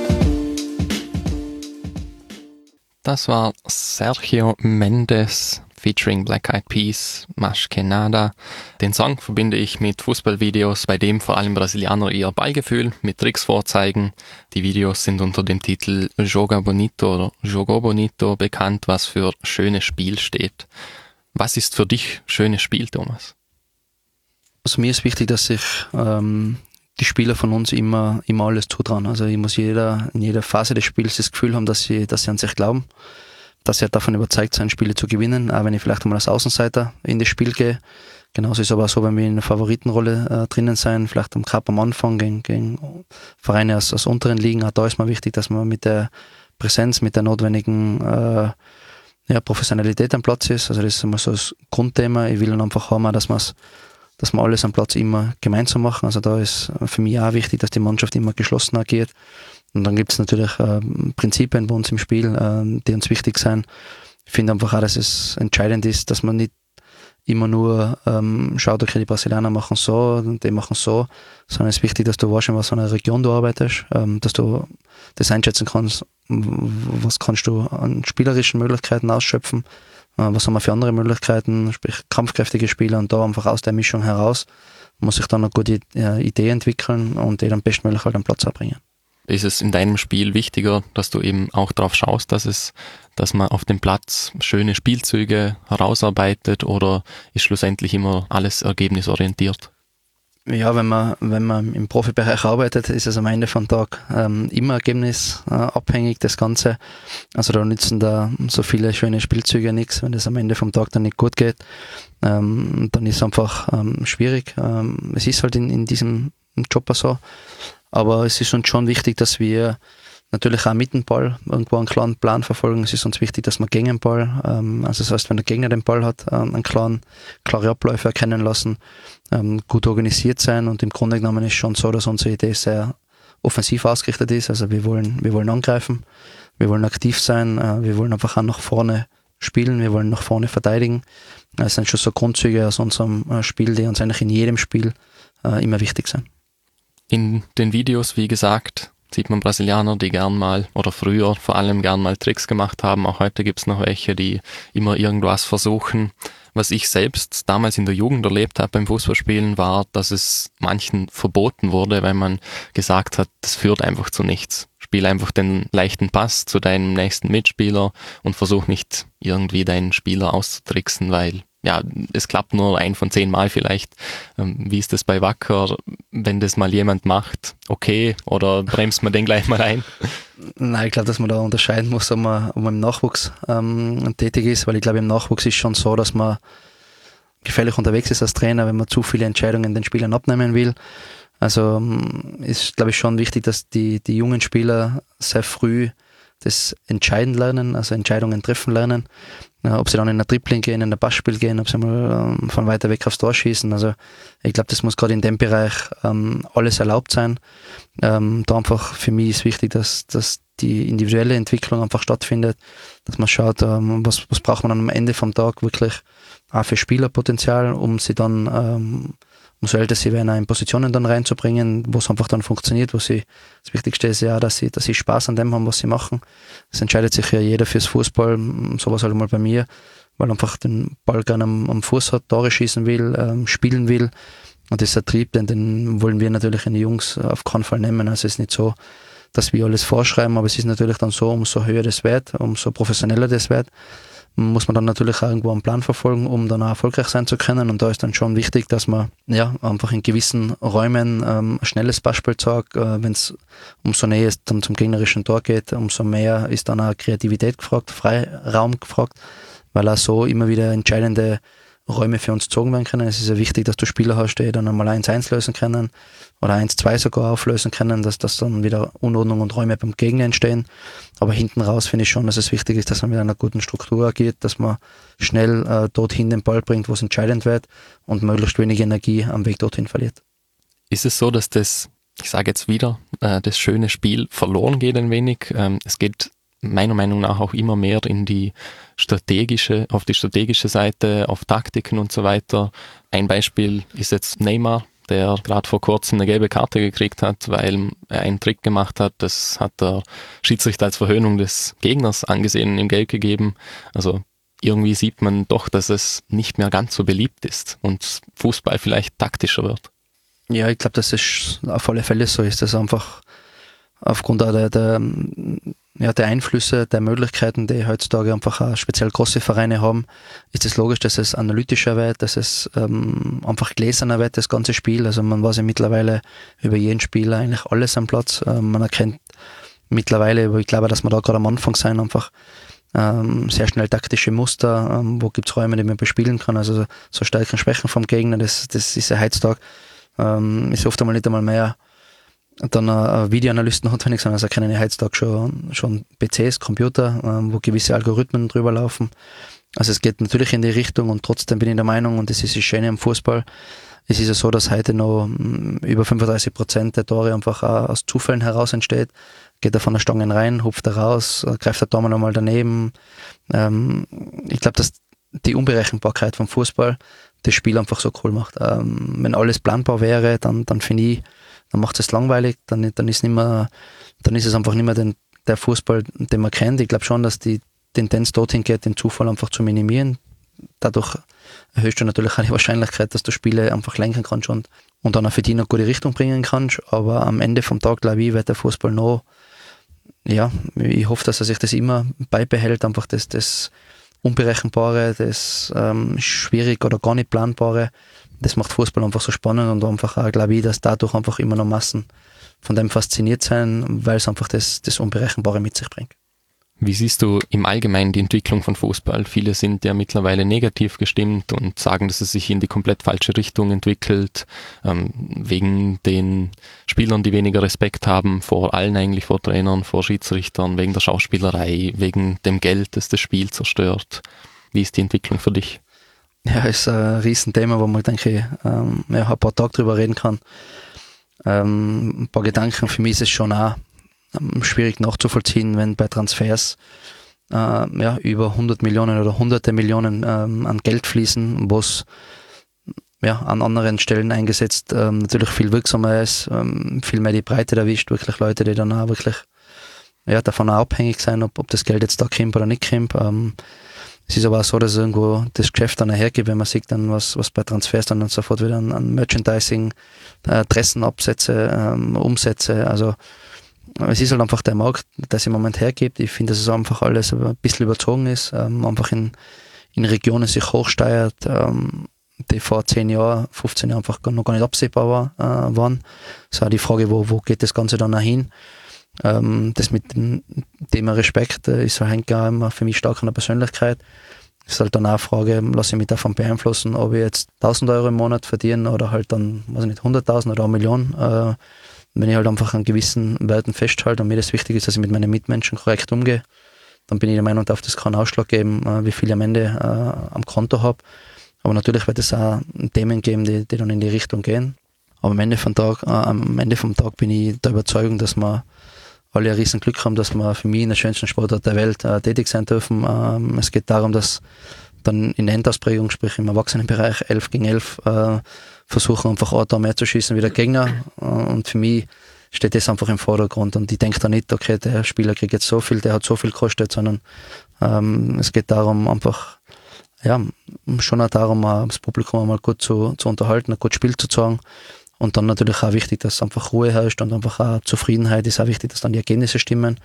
Das war Sergio Mendes featuring Black Eyed Peas, Mas Que Nada. Den Song verbinde ich mit Fußballvideos, bei dem vor allem Brasilianer ihr Ballgefühl mit Tricks vorzeigen. Die Videos sind unter dem Titel Joga Bonito oder Jogou Bonito bekannt, was für schönes Spiel steht. Was ist für dich schönes Spiel, Thomas? Also mir ist wichtig, dass sich ähm, die Spieler von uns immer, immer alles zutrauen. Also ich muss jeder, in jeder Phase des Spiels das Gefühl haben, dass sie, dass sie an sich glauben, dass sie davon überzeugt sind, Spiele zu gewinnen, auch wenn ich vielleicht einmal als Außenseiter in das Spiel gehe. Genauso ist es aber so, wenn wir in einer Favoritenrolle äh, drinnen sein, vielleicht am Cup am Anfang gegen, gegen Vereine aus, aus unteren Ligen. Auch da ist mir wichtig, dass man mit der Präsenz, mit der notwendigen äh, ja, Professionalität am Platz ist. Also das ist immer so das Grundthema. Ich will dann einfach haben, dass man dass wir alles am Platz immer gemeinsam machen. Also da ist für mich auch wichtig, dass die Mannschaft immer geschlossen agiert. Und dann gibt es natürlich äh, Prinzipien bei uns im Spiel, äh, die uns wichtig sind. Ich finde einfach auch, dass es entscheidend ist, dass man nicht immer nur ähm, schaut, okay, die Brasilianer machen so und die machen so, sondern es ist wichtig, dass du weißt, in was für einer Region du arbeitest, ähm, dass du das einschätzen kannst, was kannst du an spielerischen Möglichkeiten ausschöpfen, äh, was haben wir für andere Möglichkeiten, sprich kampfkräftige Spieler, und da einfach aus der Mischung heraus muss sich dann eine gute äh, Idee entwickeln und die dann bestmöglich halt am Platz abbringen. Ist es in deinem Spiel wichtiger, dass du eben auch darauf schaust, dass es, dass man auf dem Platz schöne Spielzüge herausarbeitet, oder ist schlussendlich immer alles ergebnisorientiert? Ja, wenn man, wenn man im Profibereich arbeitet, ist es am Ende vom Tag ähm, immer ergebnisabhängig, das Ganze. Also da nützen da so viele schöne Spielzüge nichts, wenn es am Ende vom Tag dann nicht gut geht. Ähm, dann ist es einfach ähm, schwierig. Ähm, es ist halt in, in diesem Job so. Aber es ist uns schon wichtig, dass wir natürlich auch mit dem Ball irgendwo einen klaren Plan verfolgen. Es ist uns wichtig, dass wir gegen den Ball, ähm, also das heißt, wenn der Gegner den Ball hat, äh, einen klaren, klare Abläufe erkennen lassen, ähm, gut organisiert sein, und im Grunde genommen ist schon so, dass unsere Idee sehr offensiv ausgerichtet ist. Also wir wollen, wir wollen angreifen, wir wollen aktiv sein, äh, wir wollen einfach auch nach vorne spielen, wir wollen nach vorne verteidigen. Das sind schon so Grundzüge aus unserem äh, Spiel, die uns eigentlich in jedem Spiel äh, immer wichtig sind. In den Videos, wie gesagt, sieht man Brasilianer, die gern mal, oder früher vor allem gern mal Tricks gemacht haben. Auch heute gibt's noch welche, die immer irgendwas versuchen. Was ich selbst damals in der Jugend erlebt habe beim Fußballspielen, war, dass es manchen verboten wurde, weil man gesagt hat, das führt einfach zu nichts. Spiel einfach den leichten Pass zu deinem nächsten Mitspieler und versuch nicht irgendwie deinen Spieler auszutricksen, weil ja, es klappt nur ein von zehn Mal vielleicht. Wie ist das bei Wacker, wenn das mal jemand macht? Okay, oder bremst man den gleich mal ein? Nein, ich glaube, dass man da unterscheiden muss, ob man, ob man im Nachwuchs ähm, tätig ist, weil ich glaube, im Nachwuchs ist schon so, dass man gefährlich unterwegs ist als Trainer, wenn man zu viele Entscheidungen den Spielern abnehmen will. Also ist, glaube ich, schon wichtig, dass die, die jungen Spieler sehr früh das Entscheiden lernen, also Entscheidungen treffen lernen. Ja, ob sie dann in ein Dribbling gehen, in ein Passspiel gehen, ob sie mal ähm, von weiter weg aufs Tor schießen. Also ich glaube, das muss gerade in dem Bereich ähm, alles erlaubt sein. Ähm, da einfach für mich ist wichtig, dass, dass die individuelle Entwicklung einfach stattfindet, dass man schaut, ähm, was, was braucht man dann am Ende vom Tag wirklich auch für Spielerpotenzial, um sie dann ähm, umso älter sie werden, auch in Positionen dann reinzubringen, wo es einfach dann funktioniert, wo sie, das Wichtigste ist ja, dass sie, dass sie Spaß an dem haben, was sie machen. Es entscheidet sich ja jeder fürs Fußball, sowas halt mal bei mir, weil einfach den Ball gerne am, am Fuß hat, Tore schießen will, ähm, spielen will, und das ist ein Trieb, den, den wollen wir natürlich in die Jungs auf keinen Fall nehmen. Also es ist nicht so, dass wir alles vorschreiben, aber es ist natürlich dann so, umso höher das wird, umso professioneller das wird, muss man dann natürlich auch irgendwo einen Plan verfolgen, um dann auch erfolgreich sein zu können. Und da ist dann schon wichtig, dass man ja einfach in gewissen Räumen ähm, ein schnelles Passspiel zeigt. Äh, wenn es umso näher es dann zum gegnerischen Tor geht, umso mehr ist dann auch Kreativität gefragt, Freiraum gefragt, weil auch so immer wieder entscheidende Räume für uns gezogen werden können. Es ist ja wichtig, dass du Spieler hast, die dann einmal eins eins lösen können oder eins zwei sogar auflösen können, dass das dann wieder Unordnung und Räume beim Gegner entstehen. Aber hinten raus finde ich schon, dass es wichtig ist, dass man mit einer guten Struktur agiert, dass man schnell äh, dorthin den Ball bringt, wo es entscheidend wird, und möglichst wenig Energie am Weg dorthin verliert. Ist es so, dass das, ich sage jetzt wieder, äh, das schöne Spiel verloren geht ein wenig? Ähm, es geht meiner Meinung nach auch immer mehr in die strategische, auf die strategische Seite, auf Taktiken und so weiter. Ein Beispiel ist jetzt Neymar, der gerade vor kurzem eine gelbe Karte gekriegt hat, weil er einen Trick gemacht hat. Das hat der Schiedsrichter als Verhöhnung des Gegners angesehen und ihm Geld gegeben. Also irgendwie sieht man doch, dass es nicht mehr ganz so beliebt ist und Fußball vielleicht taktischer wird. Ja, ich glaube, dass es auf alle Fälle so ist, dass einfach aufgrund der, der, ja, der Einflüsse, der Möglichkeiten, die heutzutage einfach auch speziell große Vereine haben, ist es logisch, dass es analytischer wird, dass es ähm, einfach gläserner wird, das ganze Spiel. Also man weiß ja mittlerweile über jeden Spieler eigentlich alles am Platz. Ähm, man erkennt mittlerweile, aber ich glaube, dass wir da gerade am Anfang sein, einfach ähm, sehr schnell taktische Muster, ähm, wo gibt es Räume, die man bespielen kann. Also so Stärken, Schwächen vom Gegner, das, das ist ja heutzutage, ähm, ist oft einmal nicht einmal mehr dann ein Videoanalysten notwendig, sondern also kennen ja heutzutage schon, schon P Cs, Computer, ähm, wo gewisse Algorithmen drüber laufen. Also es geht natürlich in die Richtung und trotzdem bin ich der Meinung, und das ist das Schöne am Fußball, es ist ja so, dass heute noch über fünfunddreißig Prozent der Tore einfach auch aus Zufällen heraus entsteht. Geht er von der Stange rein, hupft er raus, greift der Tormann nochmal daneben. Ähm, ich glaube, dass die Unberechenbarkeit vom Fußball das Spiel einfach so cool macht. Ähm, wenn alles planbar wäre, dann, dann finde ich, dann macht es langweilig, dann, dann, ist nicht mehr, dann ist es einfach nicht mehr den, der Fußball, den man kennt. Ich glaube schon, dass die Tendenz dorthin geht, den Zufall einfach zu minimieren. Dadurch erhöhst du natürlich auch die Wahrscheinlichkeit, dass du Spiele einfach lenken kannst und, und dann auch für die eine gute Richtung bringen kannst. Aber am Ende vom Tag, glaube ich, wird der Fußball noch, ja, ich hoffe, dass er sich das immer beibehält, einfach das, das Unberechenbare, das ähm, schwierig oder gar nicht Planbare. Das macht Fußball einfach so spannend und einfach auch, glaube ich, dass dadurch einfach immer noch Massen von dem fasziniert sein, weil es einfach das, das Unberechenbare mit sich bringt. Wie siehst du im Allgemeinen die Entwicklung von Fußball? Viele sind ja mittlerweile negativ gestimmt und sagen, dass es sich in die komplett falsche Richtung entwickelt, ähm, wegen den Spielern, die weniger Respekt haben, vor allen eigentlich, vor Trainern, vor Schiedsrichtern, wegen der Schauspielerei, wegen dem Geld, das das Spiel zerstört. Wie ist die Entwicklung für dich? Ja, ist ein Riesenthema, wo man, denke ich, ähm, ja, ein paar Tage drüber reden kann. Ähm, ein paar Gedanken, für mich ist es schon auch ähm, schwierig nachzuvollziehen, wenn bei Transfers äh, ja, über hundert Millionen oder hunderte Millionen ähm, an Geld fließen, was ja, an anderen Stellen eingesetzt ähm, natürlich viel wirksamer ist, ähm, viel mehr die Breite erwischt, wirklich Leute, die dann auch wirklich ja, davon auch abhängig sein, ob, ob das Geld jetzt da kommt oder nicht kommt. Ähm, Es ist aber auch so, dass irgendwo das Geschäft dann hergibt, wenn man sieht, dann was, was bei Transfers dann sofort wieder an, an Merchandising, äh, Dressenabsätze, ähm, Umsätze, also es ist halt einfach der Markt, der es im Moment hergibt. Ich finde, dass es einfach alles ein bisschen überzogen ist, ähm, einfach in, in Regionen sich hochsteuert, ähm, die vor zehn Jahren, fünfzehn Jahren einfach noch gar nicht absehbar war, äh, waren. Das ist auch die Frage, wo, wo geht das Ganze dann auch hin? Ähm, das mit dem Thema Respekt äh, ist halt auch immer für mich stark an der Persönlichkeit. Es ist halt dann auch eine Frage, lasse ich mich davon beeinflussen, ob ich jetzt tausend Euro im Monat verdiene oder halt dann, weiß ich nicht, hunderttausend oder eine Million. Äh, wenn ich halt einfach an gewissen Werten festhalte und mir das wichtig ist, dass ich mit meinen Mitmenschen korrekt umgehe, dann bin ich der Meinung, darf das keinen Ausschlag geben, äh, wie viel ich am Ende äh, am Konto habe. Aber natürlich wird es auch Themen geben, die, die dann in die Richtung gehen. Aber am Ende vom Tag, äh, am Ende vom Tag bin ich der Überzeugung, dass wir alle ein riesen Glück haben, dass wir für mich in der schönsten Sportart der Welt äh, tätig sein dürfen. Ähm, es geht darum, dass dann in der Endausprägung, sprich im Erwachsenenbereich elf gegen elf, äh, versuchen einfach ein Tor mehr zu schießen wie der Gegner. Äh, und für mich steht das einfach im Vordergrund. Und ich denke da nicht, okay, der Spieler kriegt jetzt so viel, der hat so viel gekostet, sondern ähm, es geht darum, einfach ja, schon auch darum, äh, das Publikum einmal gut zu, zu unterhalten, ein gutes Spiel zu zeigen. Und dann natürlich auch wichtig, dass einfach Ruhe herrscht und einfach auch Zufriedenheit ist auch wichtig, dass dann die Ergebnisse stimmen.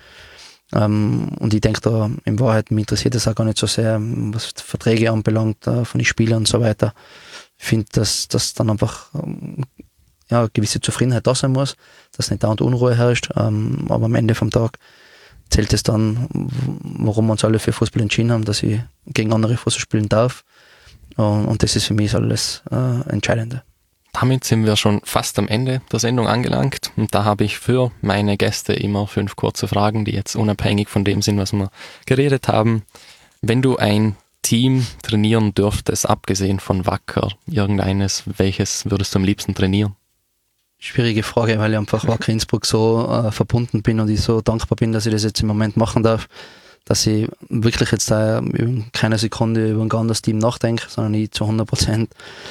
Ähm, und ich denke da, in Wahrheit, mich interessiert das auch gar nicht so sehr, was Verträge anbelangt, äh, von den Spielern und so weiter. Ich finde, dass, dass dann einfach ähm, ja, eine gewisse Zufriedenheit da sein muss, dass nicht dauernd Unruhe herrscht. Ähm, aber am Ende vom Tag zählt es dann, warum wir uns alle für Fußball entschieden haben, dass ich gegen andere Fußball spielen darf. Und, und das ist für mich alles äh, Entscheidende. Damit sind wir schon fast am Ende der Sendung angelangt und da habe ich für meine Gäste immer fünf kurze Fragen, die jetzt unabhängig von dem sind, was wir geredet haben. Wenn du ein Team trainieren dürftest, abgesehen von Wacker, irgendeines, welches würdest du am liebsten trainieren? Schwierige Frage, weil ich einfach Wacker Innsbruck so äh, verbunden bin und ich so dankbar bin, dass ich das jetzt im Moment machen darf, dass ich wirklich jetzt da in keiner Sekunde über ein anderes Team nachdenke, sondern ich zu hundert Prozent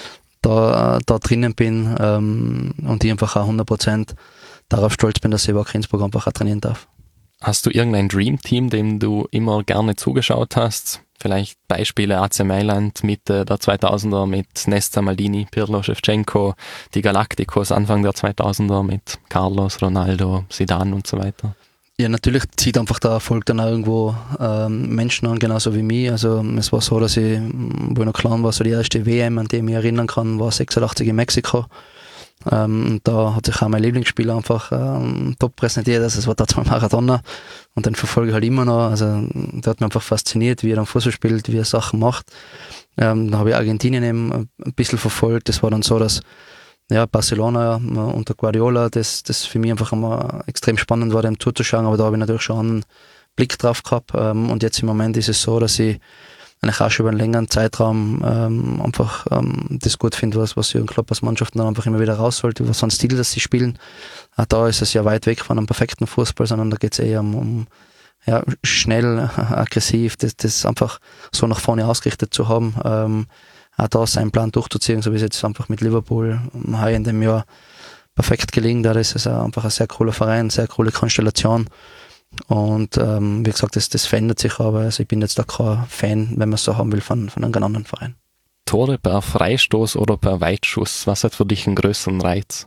Da, da drinnen bin ähm, und ich einfach auch hundert Prozent darauf stolz bin, dass ich Wacker Innsbruck einfach auch trainieren darf. Hast du irgendein Dream-Team, dem du immer gerne zugeschaut hast? Vielleicht Beispiele A C Mailand Mitte der zweitausender mit Nesta, Maldini, Pirlo, Shevchenko, die Galacticos Anfang der zweitausender mit Carlos, Ronaldo, Zidane und so weiter. Ja, natürlich zieht einfach der Erfolg dann auch irgendwo ähm, Menschen an, genauso wie mich. Also es war so, dass ich, wo ich noch klein war, so die erste W M, an die ich mich erinnern kann, war sechsundachtzig in Mexiko. Ähm, und da hat sich auch mein Lieblingsspieler einfach ähm, top präsentiert, also es war da zwar Maradona und den verfolge ich halt immer noch, also der hat mich einfach fasziniert, wie er dann Fußball spielt, wie er Sachen macht. Ähm, da habe ich Argentinien eben ein bisschen verfolgt, das war dann so, dass ja, Barcelona äh, unter Guardiola, das, das für mich einfach immer extrem spannend war, dem zuzuschauen, aber da habe ich natürlich schon einen Blick drauf gehabt ähm, und jetzt im Moment ist es so, dass ich eigentlich auch schon über einen längeren Zeitraum ähm, einfach ähm, das gut finde, was, was Jürgen Klopp als Mannschaften dann einfach immer wieder rausholt, über so einen Stil, dass sie spielen. Auch da ist es ja weit weg von einem perfekten Fußball, sondern da geht es eher um, um ja, schnell, aggressiv, das, das einfach so nach vorne ausgerichtet zu haben. Ähm, auch da seinen Plan durchzuziehen, so wie es jetzt einfach mit Liverpool heuer in dem Jahr perfekt gelingt. Da ist es einfach ein sehr cooler Verein, eine sehr coole Konstellation. Und ähm, wie gesagt, das, das verändert sich, aber also ich bin jetzt da kein Fan, wenn man es so haben will, von, von einem anderen Verein. Tore per Freistoß oder per Weitschuss, was hat für dich einen größeren Reiz?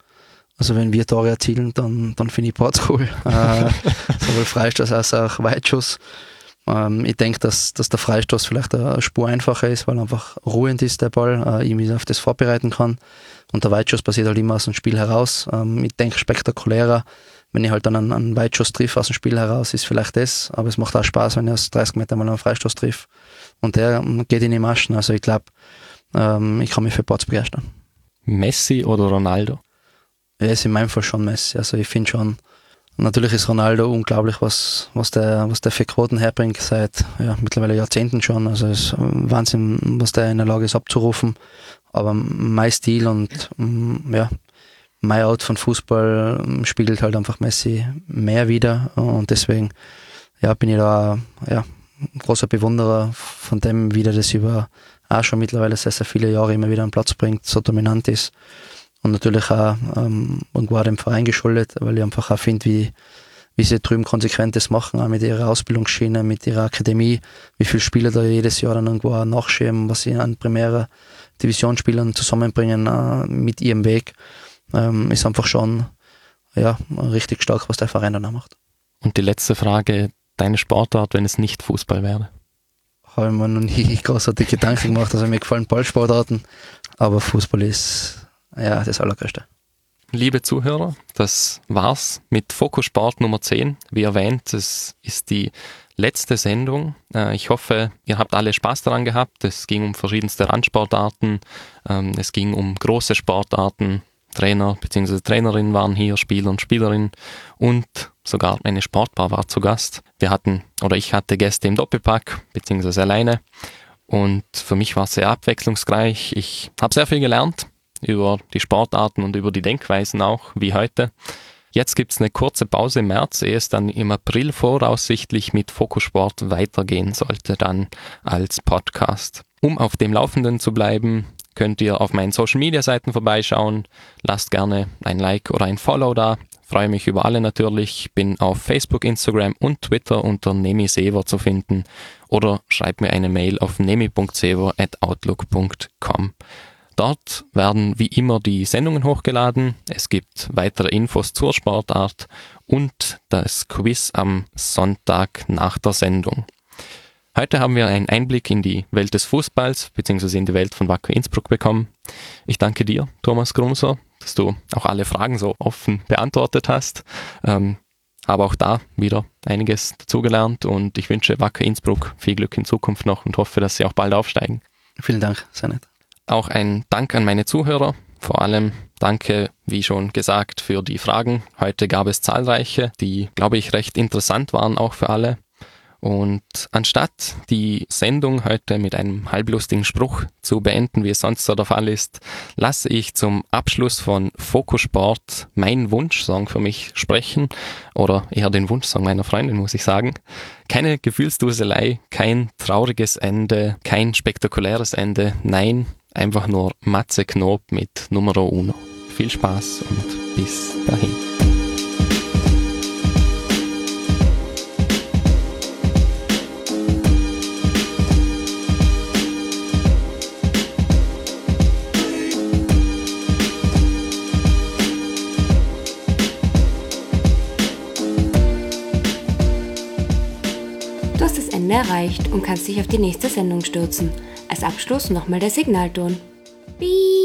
Also wenn wir Tore erzielen, dann, dann finde ich Ports cool. äh, sowohl Freistoß als auch Weitschuss. Ähm, ich denke, dass, dass der Freistoß vielleicht eine Spur einfacher ist, weil einfach ruhend ist der Ball, äh, ich mich auf das vorbereiten kann. Und der Weitschuss passiert halt immer aus dem Spiel heraus. Ähm, ich denke spektakulärer, wenn ich halt dann einen, einen Weitschuss triff aus dem Spiel heraus, ist vielleicht das, aber es macht auch Spaß, wenn ich aus dreißig Meter mal einen Freistoß triff und der geht in die Maschen. Also ich glaube, ähm, ich kann mich für Ports begeistern. Messi oder Ronaldo? Ja, ist in meinem Fall schon Messi. Also ich finde schon, natürlich ist Ronaldo unglaublich, was, was, der, was der für Quoten herbringt, seit ja, mittlerweile Jahrzehnten schon. Also es ist Wahnsinn, was der in der Lage ist abzurufen. Aber mein Stil und ja, mein Art von Fußball spiegelt halt einfach Messi mehr wider und deswegen ja, bin ich da ja, ein großer Bewunderer von dem, wie der das über auch schon mittlerweile sehr, sehr viele Jahre immer wieder an den Platz bringt, so dominant ist und natürlich auch ähm, irgendwo auch dem Verein geschuldet, weil ich einfach auch finde, wie, wie sie drüben konsequent das machen, auch mit ihrer Ausbildungsschiene, mit ihrer Akademie, wie viele Spieler da jedes Jahr dann irgendwo auch nachschirmen, was sie an primärer Divisionsspielern zusammenbringen äh, mit ihrem Weg. Ähm, ist einfach schon ja, richtig stark, was der Verein dann auch macht. Und die letzte Frage, deine Sportart, wenn es nicht Fußball wäre? Habe ich mir noch nie großartig Gedanken gemacht, also mir gefallen Ballsportarten, aber Fußball ist ja das Allergrößte. Liebe Zuhörer, das war's mit Fokus Sport Nummer zehn. Wie erwähnt, es ist die letzte Sendung. Ich hoffe, ihr habt alle Spaß daran gehabt. Es ging um verschiedenste Randsportarten, es ging um große Sportarten. Trainer bzw. Trainerinnen waren hier, Spieler und Spielerinnen und sogar eine Sportbar war zu Gast. Wir hatten, oder ich hatte Gäste im Doppelpack bzw. alleine und für mich war es sehr abwechslungsreich. Ich habe sehr viel gelernt über die Sportarten und über die Denkweisen auch, wie heute. Jetzt gibt es eine kurze Pause im März, ehe es dann im April voraussichtlich mit Fokus Sport weitergehen sollte, dann als Podcast. Um auf dem Laufenden zu bleiben, könnt ihr auf meinen Social-Media-Seiten vorbeischauen. Lasst gerne ein Like oder ein Follow da. Freue mich über alle natürlich. Bin auf Facebook, Instagram und Twitter unter nemisever zu finden. Oder schreibt mir eine Mail auf nemi punkt sever at outlook punkt com. Dort werden wie immer die Sendungen hochgeladen. Es gibt weitere Infos zur Sportart und das Quiz am Sonntag nach der Sendung. Heute haben wir einen Einblick in die Welt des Fußballs bzw. in die Welt von Wacker Innsbruck bekommen. Ich danke dir, Thomas Grumser, dass du auch alle Fragen so offen beantwortet hast. Ähm, habe auch da wieder einiges dazugelernt und ich wünsche Wacker Innsbruck viel Glück in Zukunft noch und hoffe, dass sie auch bald aufsteigen. Vielen Dank, sehr nett. Auch ein Dank an meine Zuhörer. Vor allem danke, wie schon gesagt, für die Fragen. Heute gab es zahlreiche, die, glaube ich, recht interessant waren, auch für alle. Und anstatt die Sendung heute mit einem halblustigen Spruch zu beenden, wie es sonst so der Fall ist, lasse ich zum Abschluss von Fokus Sport meinen Wunschsong für mich sprechen oder eher den Wunschsong meiner Freundin, muss ich sagen. Keine Gefühlsduselei, kein trauriges Ende, kein spektakuläres Ende, nein, einfach nur Matze Knob mit Numero Uno. Viel Spaß und bis dahin. erreicht und kannst dich auf die nächste Sendung stürzen. Als Abschluss nochmal der Signalton. Piep!